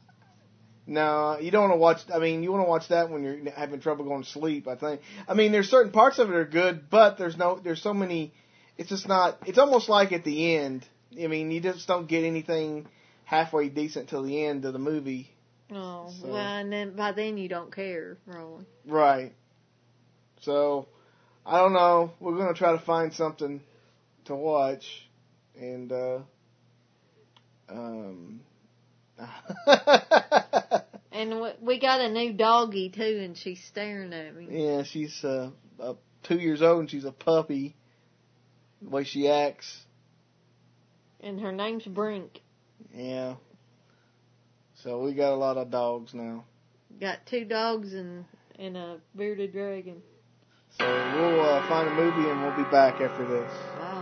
No, you don't want to watch, I mean, you want to watch that when you're having trouble going to sleep, I think. I mean, there's certain parts of it are good, but there's no, there's so many, it's just not, it's almost like at the end, I mean, you just don't get anything halfway decent till the end of the movie. Oh, So- well, and then by then you don't care, really. Right. So, I don't know. We're going to try to find something to watch. And, uh, um, And w- we got a new doggy, too, and she's staring at me. yeah, she's, uh, uh, two years old and she's a puppy. The way she acts. And her name's Brink. Yeah. So we got a lot of dogs now. Got two dogs and, and a bearded dragon. So we'll uh, find a movie and we'll be back after this. Bye.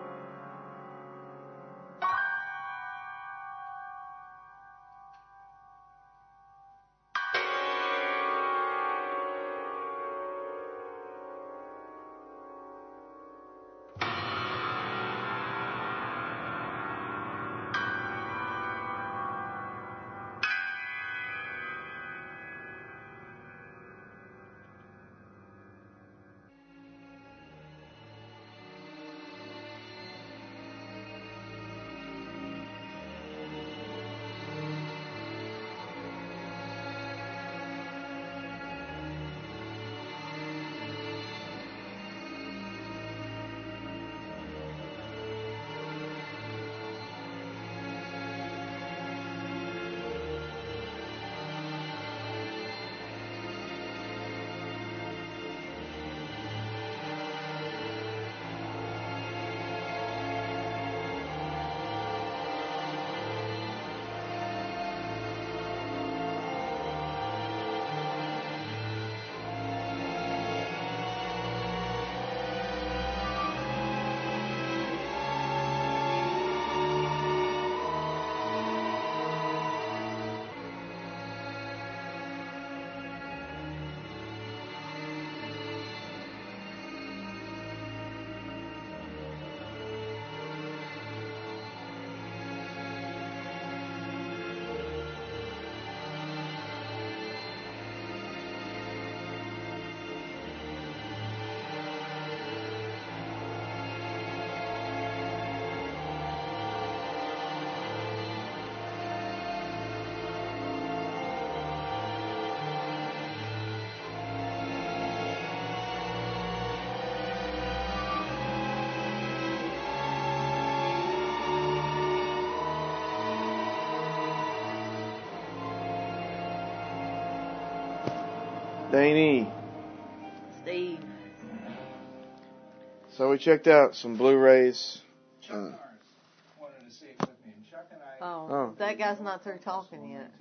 Danny. Steve. So we checked out some Blu-rays. Uh, Oh, Oh. that guy's not through talking yet.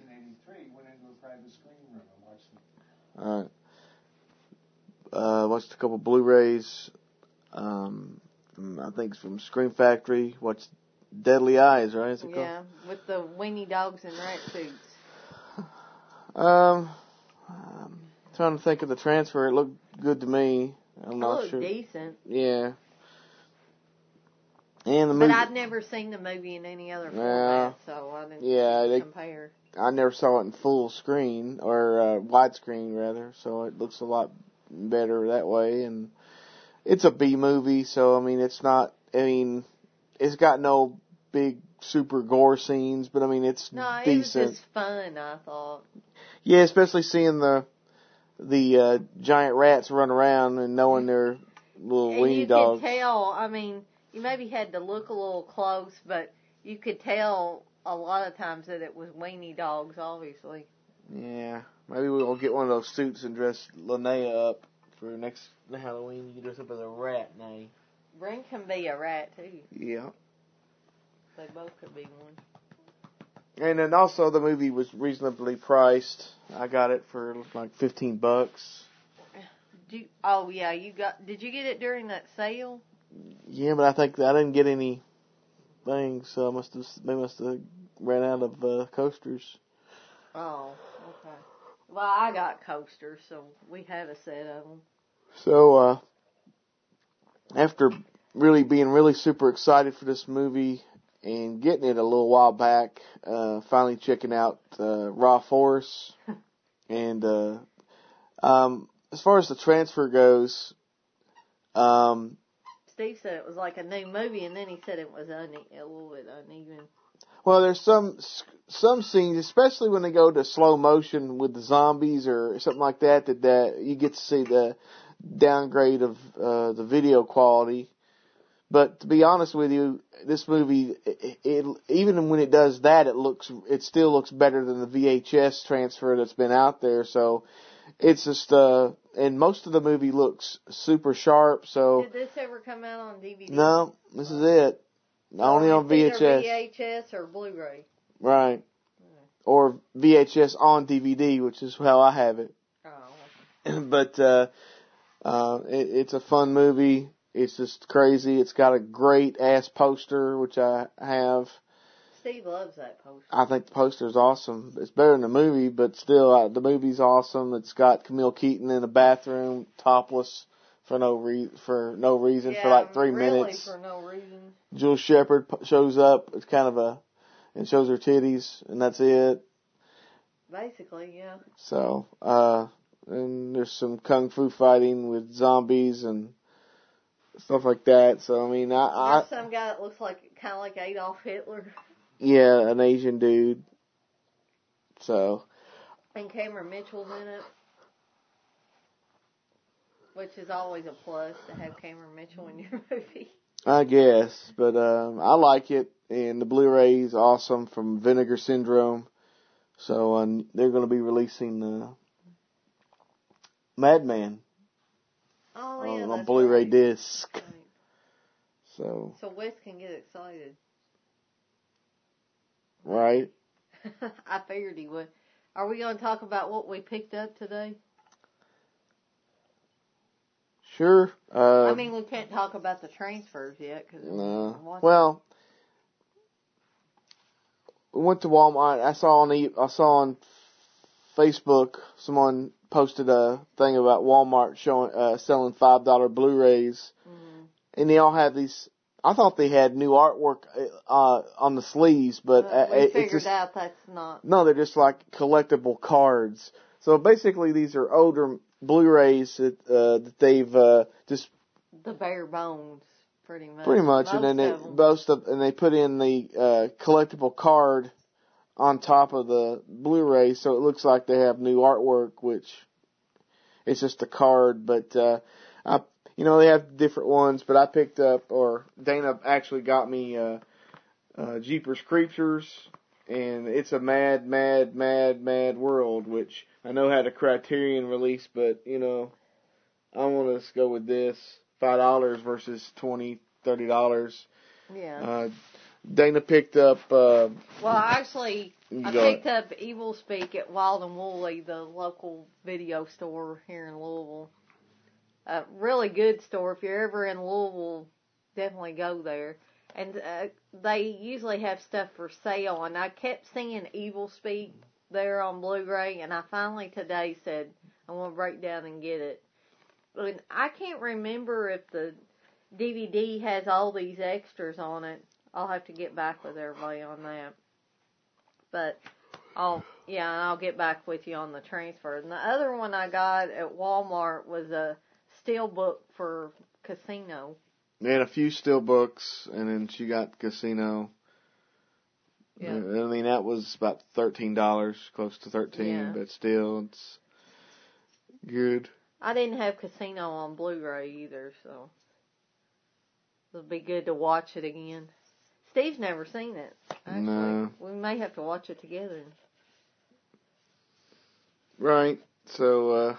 Alright. Uh, watched a couple Blu-rays. Um, from, I think it's from Scream Factory. Watched Deadly Eyes, right? Is it Yeah, with the weenie dogs and rat suits. called? Um, um, trying to think of the transfer. It looked good to me. I'm It not looked sure. decent. Yeah. And the But movie. I've never seen the movie in any other Yeah. format, so I didn't Yeah, they- compare. I never saw it in full screen, or uh, widescreen rather, so it looks a lot better that way. And it's a B movie, so I mean, it's not. I mean, it's got no big super gore scenes, but I mean, it's No, it decent. was just fun, I thought. Yeah, especially seeing the the uh, giant rats run around and knowing they're little And weenie you dogs. could tell, I mean, you maybe had to look a little close, but you could tell a lot of times that it was weenie dogs, obviously. Yeah, maybe we'll get one of those suits and dress Linnea up for next Halloween. You can dress up as a rat, now. Bryn can be a rat, too. Yeah. They both could be one. And then also the movie was reasonably priced. I got it for like fifteen bucks. Did you, oh, yeah, you got, did you get it during that sale? Yeah, but I think I didn't get any things, so I must have, they must have ran out of uh, coasters. Oh, okay. Well, I got coasters, so we have a set of them. So, uh, after really being really super excited for this movie and getting it a little while back, uh, finally checking out uh, Raw Force. and uh, um, as far as the transfer goes, um, Steve said it was like a new movie, and then he said it was une- a little bit uneven. Well, there's some some scenes, especially when they go to slow motion with the zombies or something like that, that, that you get to see the downgrade of uh, the video quality. But to be honest with you, this movie, it, it, even when it does that, it looks it still looks better than the V H S transfer that's been out there. So it's just, uh, and most of the movie looks super sharp. So did this ever come out on D V D? No, this is it. Only on V H S. Either V H S or Blu-ray. Right. Or V H S on D V D, which is how I have it. Oh. But uh, uh, it, it's a fun movie. It's just crazy. It's got a great ass poster, which I have. Steve loves that poster. I think the poster's awesome. It's better than the movie, but still, uh, the movie's awesome. It's got Camille Keaton in a bathroom, topless, for no re- for no reason, yeah, for like three really minutes. for no reason. Jules Shepard shows up. It's kind of a, and shows her titties, and that's it. Basically, yeah. So, uh, and there's some kung fu fighting with zombies and stuff like that. So, I mean, I, There's I some guy that looks like kind of like Adolf Hitler. Yeah, an Asian dude. So. And Cameron Mitchell's in it. Which is always a plus to have Cameron Mitchell in your movie. I guess, but um, I like it, and the Blu-ray is awesome from Vinegar Syndrome. So um, they're going to be releasing uh, Madman oh, yeah, on, that's on Blu-ray right. disc. Right. So. So Wes can get excited. Right. I figured he would. Are we going to talk about what we picked up today? Sure. Uh, I mean, we can't talk about the transfers yet. Cause no. Well, we went to Walmart. I saw on the, I saw on Facebook someone posted a thing about Walmart showing uh, selling five dollar Blu-rays, mm. and they all have these. I thought they had new artwork uh, on the sleeves, but uh, we uh, figured it's just, out that's not. No, they're just like collectible cards. So basically, these are older Blu-rays that uh, that they've uh, just the bare bones, pretty much. Pretty much, most and then they of them. most of and they put in the uh, collectible card on top of the Blu-ray, so it looks like they have new artwork, which it's just a card. But uh, I, you know, they have different ones. But I picked up, or Dana actually got me uh, uh, Jeepers Creepers. And it's a mad, mad, mad, mad world, which I know had a Criterion release, but, you know, I want to go with this. five dollars versus twenty dollars, thirty dollars. Yeah. Uh, Dana picked up... Uh, well, actually, I go. picked up Evil Speak at Wild and Woolly, the local video store here in Louisville. A really good store. If you're ever in Louisville, definitely go there. And uh, they usually have stuff for sale, and I kept seeing Evil Speak there on Blu-ray, and I finally today said, I want to break down and get it. And I can't remember if the D V D has all these extras on it. I'll have to get back with everybody on that. But, I'll, yeah, I'll get back with you on the transfer. And the other one I got at Walmart was a steelbook for Casino. They had a few steel books, and then she got Casino. Yeah. I mean, that was about thirteen dollars, close to thirteen dollars, Yeah. but still, it's good. I didn't have Casino on Blu-ray either, so it'll be good to watch it again. Steve's never seen it. Actually. No. We may have to watch it together. Right. So, uh,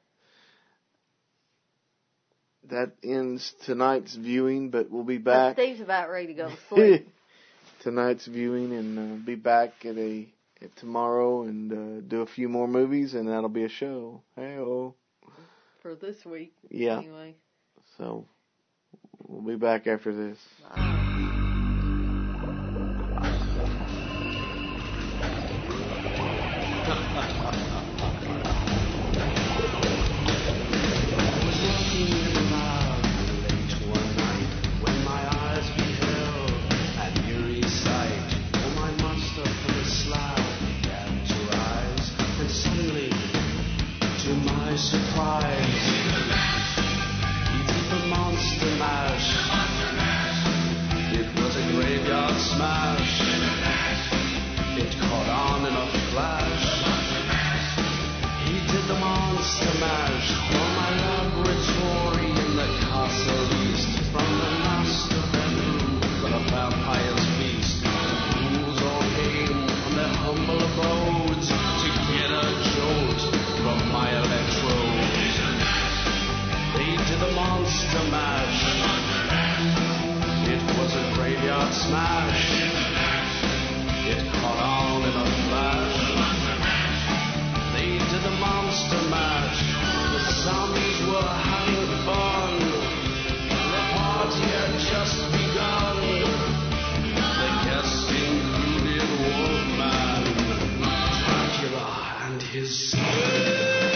that ends tonight's viewing, but we'll be back. But Steve's about ready to go to sleep. Tonight's viewing, and uh, be back at a at tomorrow and uh, do a few more movies, and that'll be a show. Hey-oh. For this week. Yeah. Anyway. So, we'll be back after this. Bye. Surprise, he did the monster mash. smash. It caught on in a flash. They did the monster mash. The zombies were having fun. The party had just begun. The guests included Wolfman, Dracula, and his son.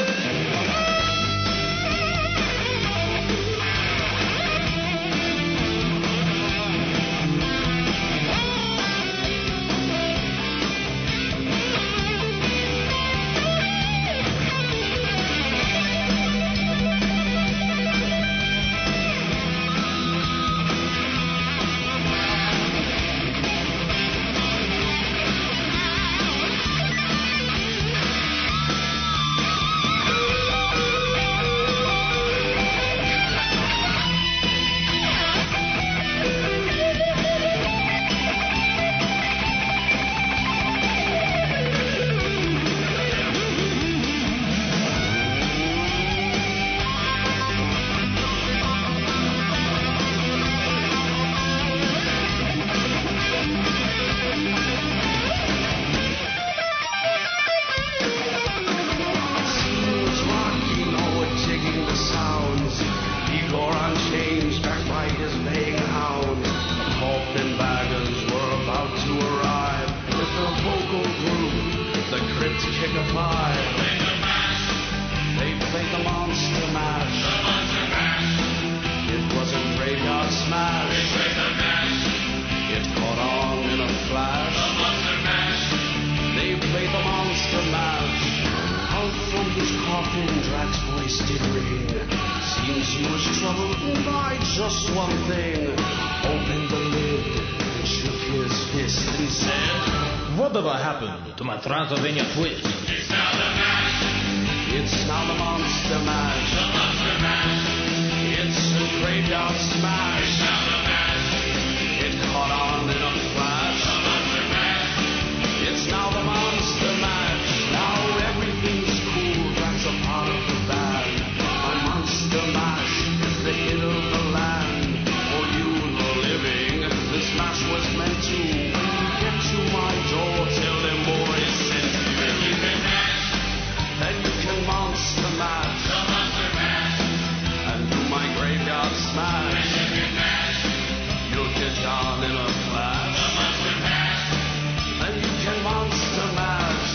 Whatever happened to my Transylvania twist? It's now the mash. It's now the monster mash. The monster mash. It's a graveyard smash. It's now the mash. It caught on in a flash. The monster mash. It's now the monster mash. Now everything's cool. That's a part of the band. My monster mash is the hit of the land. For you, the living, this mash was meant to. Get to my door, tell them boys sent you. You can mash, then you can monster mash, the monster mash, and do my graveyard smash. You can mash, you'll get down in a flash, the monster mash, then you can monster mash.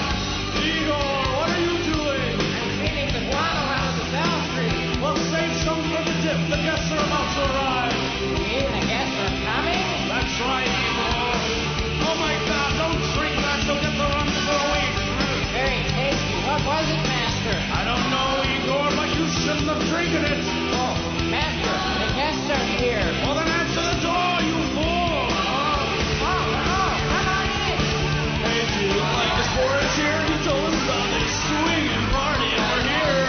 Igor, what are you doing? I'm feeding the guano out of the South Street. Well, save some for the dip. The guests are about to arrive. You mean the guests are coming? That's right, Igor. Oh my God, don't drink that, you'll get the runs for a week. Very tasty. What was it, Master? I don't know, Igor, but you shouldn't have drinking it. Oh, Master, the guests are here. Well, then answer the door, you fool. Oh, oh, oh, come on in. Hey, do you look like this boy is here? You told us about the swinging party over here.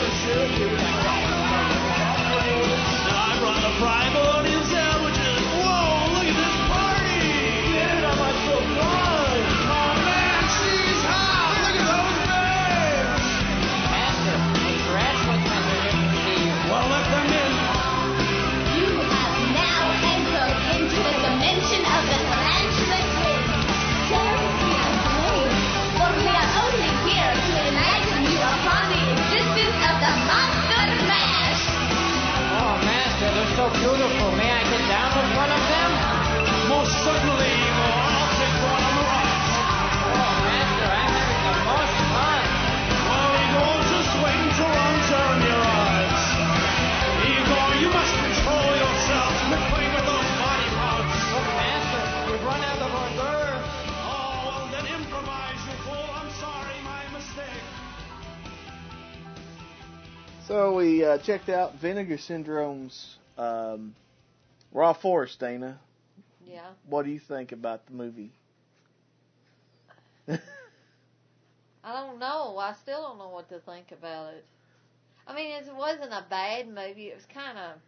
Now I brought the fry bologna sandwiches. Whoa, look at this party. Yeah, I'm so fun. Oh, man, she's hot. Look at those babes. Master, the tarantulas have their different fees. Well, let them in. You have now entered into the dimension of the tarantula twin. Terribly afraid, for we are only here to enlighten you upon the existence of the monster mash. Oh, Master, they're so beautiful. May I get down with one of them? Most certainly, Igor. I'll take one on the rocks. Oh, Master, I'm having the most fun. Well, Igor, just wait until I'm turn your eyes. Igor, you must control yourself. Quit playing with those body parts. Oh, Master, we've run out of hors d'oeuvres. Oh, well, then improvise, you fool. I'm sorry, my mistake. So we uh, checked out Vinegar Syndrome's um, Raw Force, Dana. Yeah. What do you think about the movie? I don't know. I still don't know what to think about it. I mean, it wasn't a bad movie. It was kind of,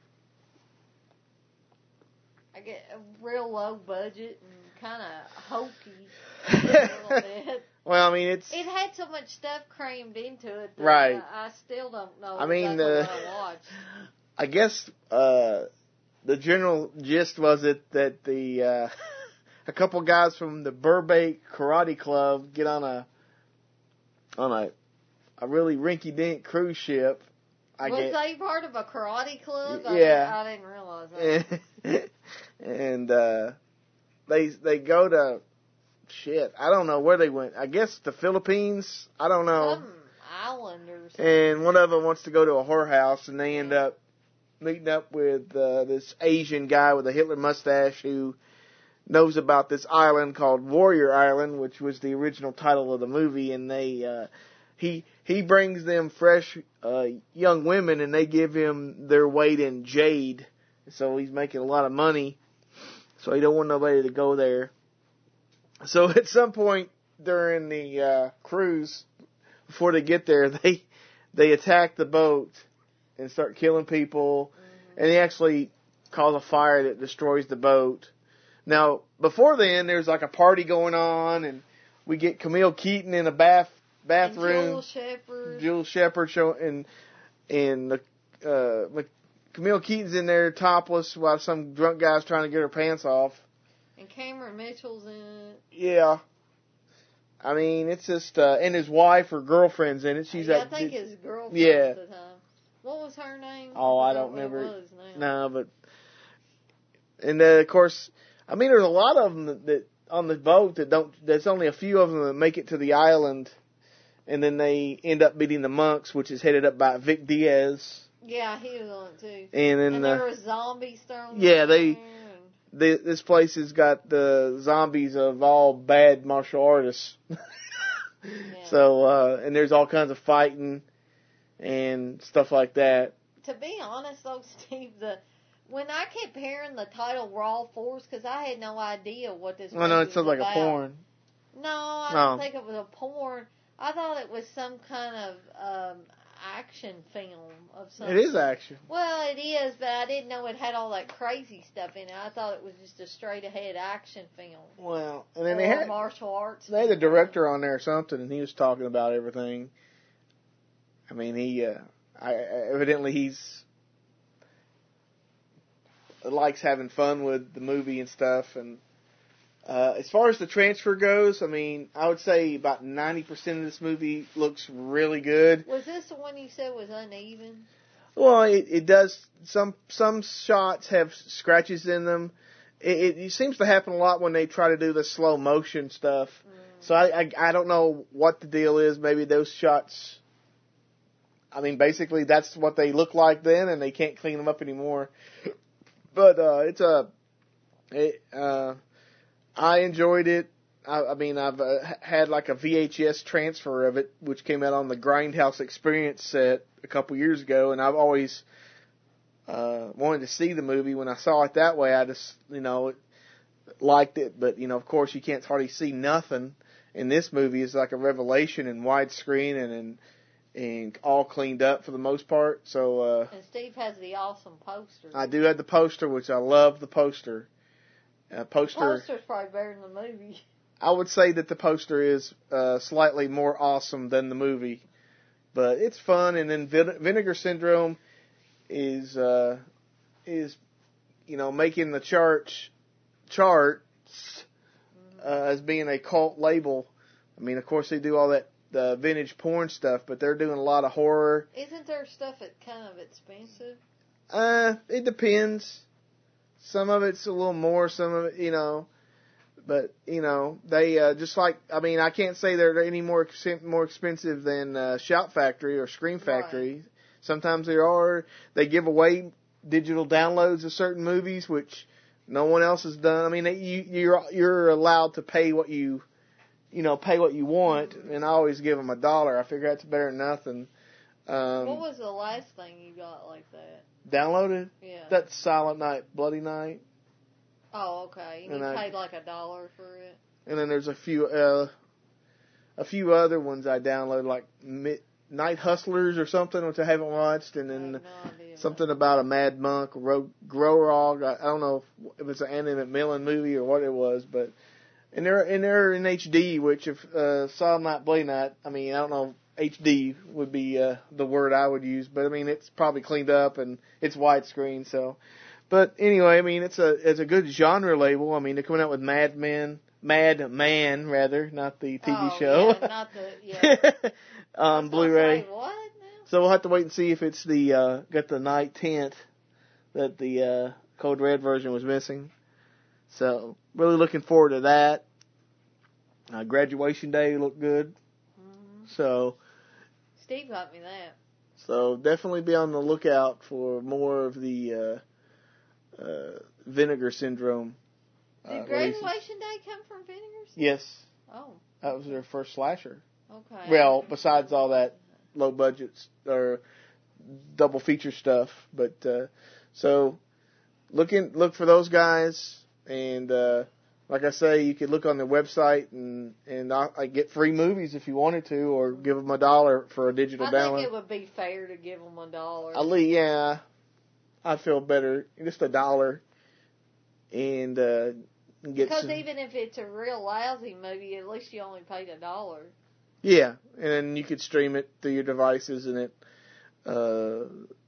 I get a real low budget and kind of hokey a little bit. Well, I mean, it's... It had so much stuff crammed into it that Right. I, I still don't know I mean, exactly uh, what I watched. I guess uh, the general gist was it that the uh, a couple guys from the Burbank Karate Club get on a on a a really rinky-dink cruise ship. I was get, they part of a karate club? Yeah. I didn't, I didn't realize that. and uh, they they go to shit. I don't know where they went. I guess the Philippines. I don't know. Some islanders. And one of them wants to go to a whorehouse, and they end up meeting up with uh, this Asian guy with a Hitler mustache who knows about this island called Warrior Island, which was the original title of the movie. And they uh, he he brings them fresh uh, young women, and they give him their weight in jade. So he's making a lot of money. So he don't want nobody to go there. So at some point during the uh, cruise, before they get there, they they attack the boat and start killing people, mm-hmm. and they actually cause a fire that destroys the boat. Now, before then, there's like a party going on, and we get Camille Keaton in a bath bathroom. And Joel Shepard. Joel Shepard show, and and uh, Camille Keaton's in there topless while some drunk guy's trying to get her pants off. And Cameron Mitchell's in it. Yeah. I mean, it's just, uh, and his wife or girlfriend's in it. She's yeah, that, I think his girlfriend yeah. at the time. What was her name? Oh, I, I don't remember. remember. It was now. No, but, and then, of course, I mean, there's a lot of them that, that, on the boat that don't, there's only a few of them that make it to the island, and then they end up meeting the monks, which is headed up by Vic Diaz. Yeah, he was on it too. And then, and uh, there were zombies thrown Yeah, they, there. they, this place has got the zombies of all bad martial artists. Yeah. So, uh, and there's all kinds of fighting and stuff like that. To be honest, though, Steve, the when I kept hearing the title Raw Force, because I had no idea what this Well, no, movie it sounds was like about. a porn. No, I No. don't think it was a porn. I thought it was some kind of um, action film of some. It is action. Well, it is, but I didn't know it had all that crazy stuff in it. I thought it was just a straight ahead action film. Well, and then or they had martial arts. they had the director on there or something, and he was talking about everything. I mean, he uh, I, evidently he's likes having fun with the movie and stuff. And uh, as far as the transfer goes, I mean, I would say about ninety percent of this movie looks really good. Was this the one you said was uneven? Well, it, it does. Some some shots have scratches in them. It, it, it seems to happen a lot when they try to do the slow motion stuff. Mm. So I, I I don't know what the deal is. Maybe those shots. I mean, basically that's what they look like then, and they can't clean them up anymore. But uh, it's a. It, uh, I enjoyed it. I, I mean, I've uh, had like a V H S transfer of it, which came out on the Grindhouse Experience set a couple years ago, and I've always uh, wanted to see the movie. When I saw it that way, I just, you know, liked it. But, you know, of course, you can't hardly see nothing. And this movie is like a revelation in widescreen and and, and all cleaned up for the most part. So uh, and Steve has the awesome poster. I do have the poster, which I love the poster. Uh, poster. The poster's probably better than the movie. I would say that the poster is uh, slightly more awesome than the movie, but it's fun. And then Vine- Vinegar Syndrome is uh, is you know making the charts charts uh, as being a cult label. I mean, of course, they do all that the vintage porn stuff, but they're doing a lot of horror. Isn't there stuff that's kind of expensive? Uh, it depends. Some of it's a little more, some of it, you know. But, you know, they, uh, just like, I mean, I can't say they're any more ex- more expensive than uh, Shout Factory or Scream Factory. Right. Sometimes they are. They give away digital downloads of certain movies, which no one else has done. I mean, they, you, you're you're allowed to pay what you, you know, pay what you want, and I always give them a dollar. I figure that's better than nothing. Um, what was the last thing you got like that? Downloaded? Yeah. That's Silent Night, Bloody Night. Oh, okay. You and paid I, like a dollar for it. And then there's a few, uh, a few other ones I downloaded, like Mid- Night Hustlers or something, which I haven't watched, and then no something about a Mad Monk, Ro- Growrog. I, I don't know if, if it's an Andy McMillan movie or what it was, but and they're and they're in H D, which if uh, Silent Night, Bloody Night. I mean, I don't know H D would be uh, the word I would use, but I mean it's probably cleaned up and it's widescreen. So, but anyway, I mean it's a it's a good genre label. I mean they're coming out with Mad Men, Mad Man rather, not the T V oh, show. Yeah, not the yeah. on Blu-ray. Say, what now? So we'll have to wait and see if it's the uh, got the night tint that the uh, Code Red version was missing. So really looking forward to that. Uh, Graduation Day looked good. Mm-hmm. So. Steve got me that. So definitely be on the lookout for more of the uh, uh, Vinegar Syndrome. Did uh, Graduation releases. Day come from Vinegar? Yes. Oh. That was their first slasher. Okay. Well, besides all that low budgets or double feature stuff, but uh, so look in, look for those guys, and uh, like I say, you could look on their website and and I, I get free movies if you wanted to, or give them a dollar for a digital I download. think it would be fair to give them a dollar. I leave, yeah, I feel better. Just a dollar, and uh, get because some, even if it's a real lousy movie, at least you only paid a dollar. yeah, and then you could stream it through your devices, and it, uh,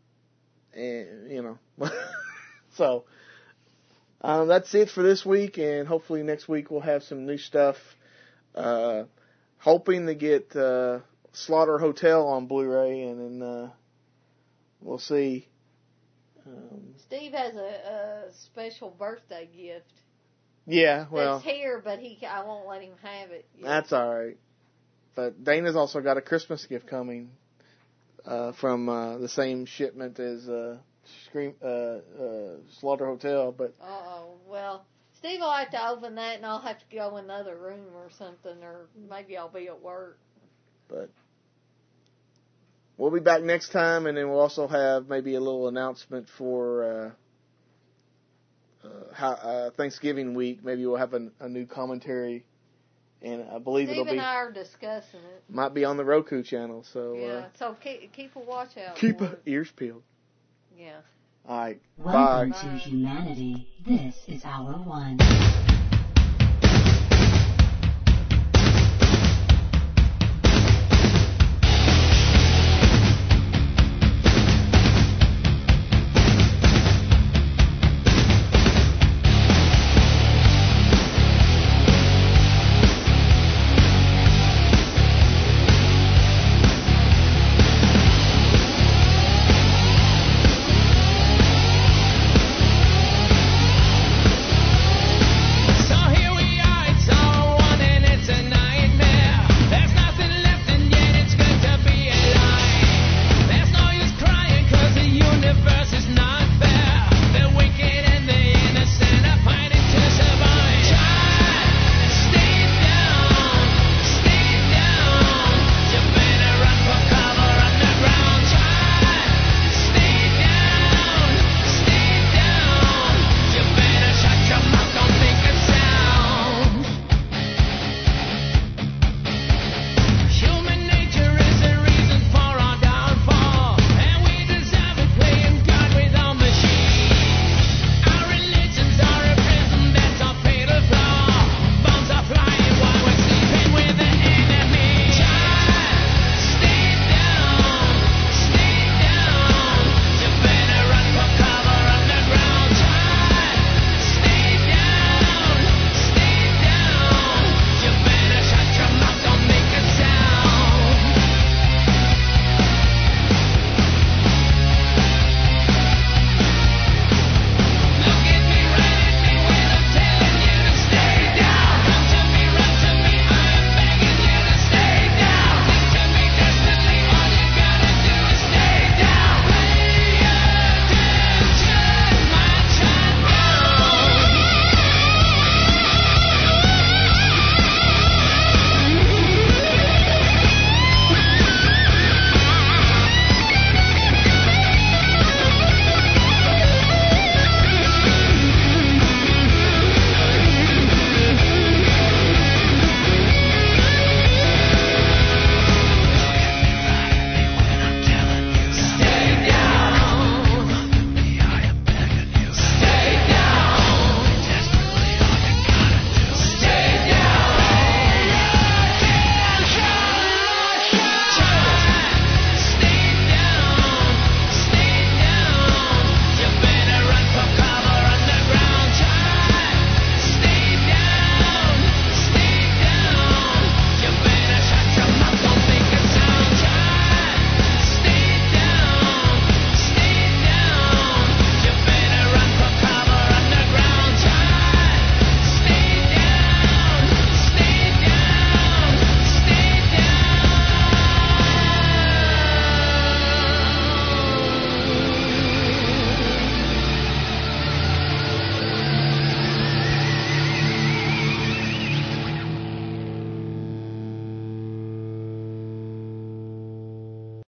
and you know, so. Um, that's it for this week, and hopefully next week we'll have some new stuff. Uh, hoping to get uh, Slaughter Hotel on Blu-ray, and then uh, we'll see. Um, Steve has a, a special birthday gift. Yeah, well, that's here, but he I won't let him have it yet. That's all right. But Dana's also got a Christmas gift coming uh, from uh, the same shipment as. Uh, Scream, uh, uh, Slaughter Hotel, but. Uh oh. Well, Steve will have to open that, and I'll have to go in another room or something, or maybe I'll be at work. But we'll be back next time, and then we'll also have maybe a little announcement for uh, uh, how, uh, Thanksgiving week. Maybe we'll have a, a new commentary, and I believe Steve it'll be. Steve and I are discussing it. Might be on the Roku channel, so. Yeah. Uh, so keep keep a watch out. Keep for a, it. ears peeled. Yeah. All right. Welcome Bye. to humanity. This is Hour One.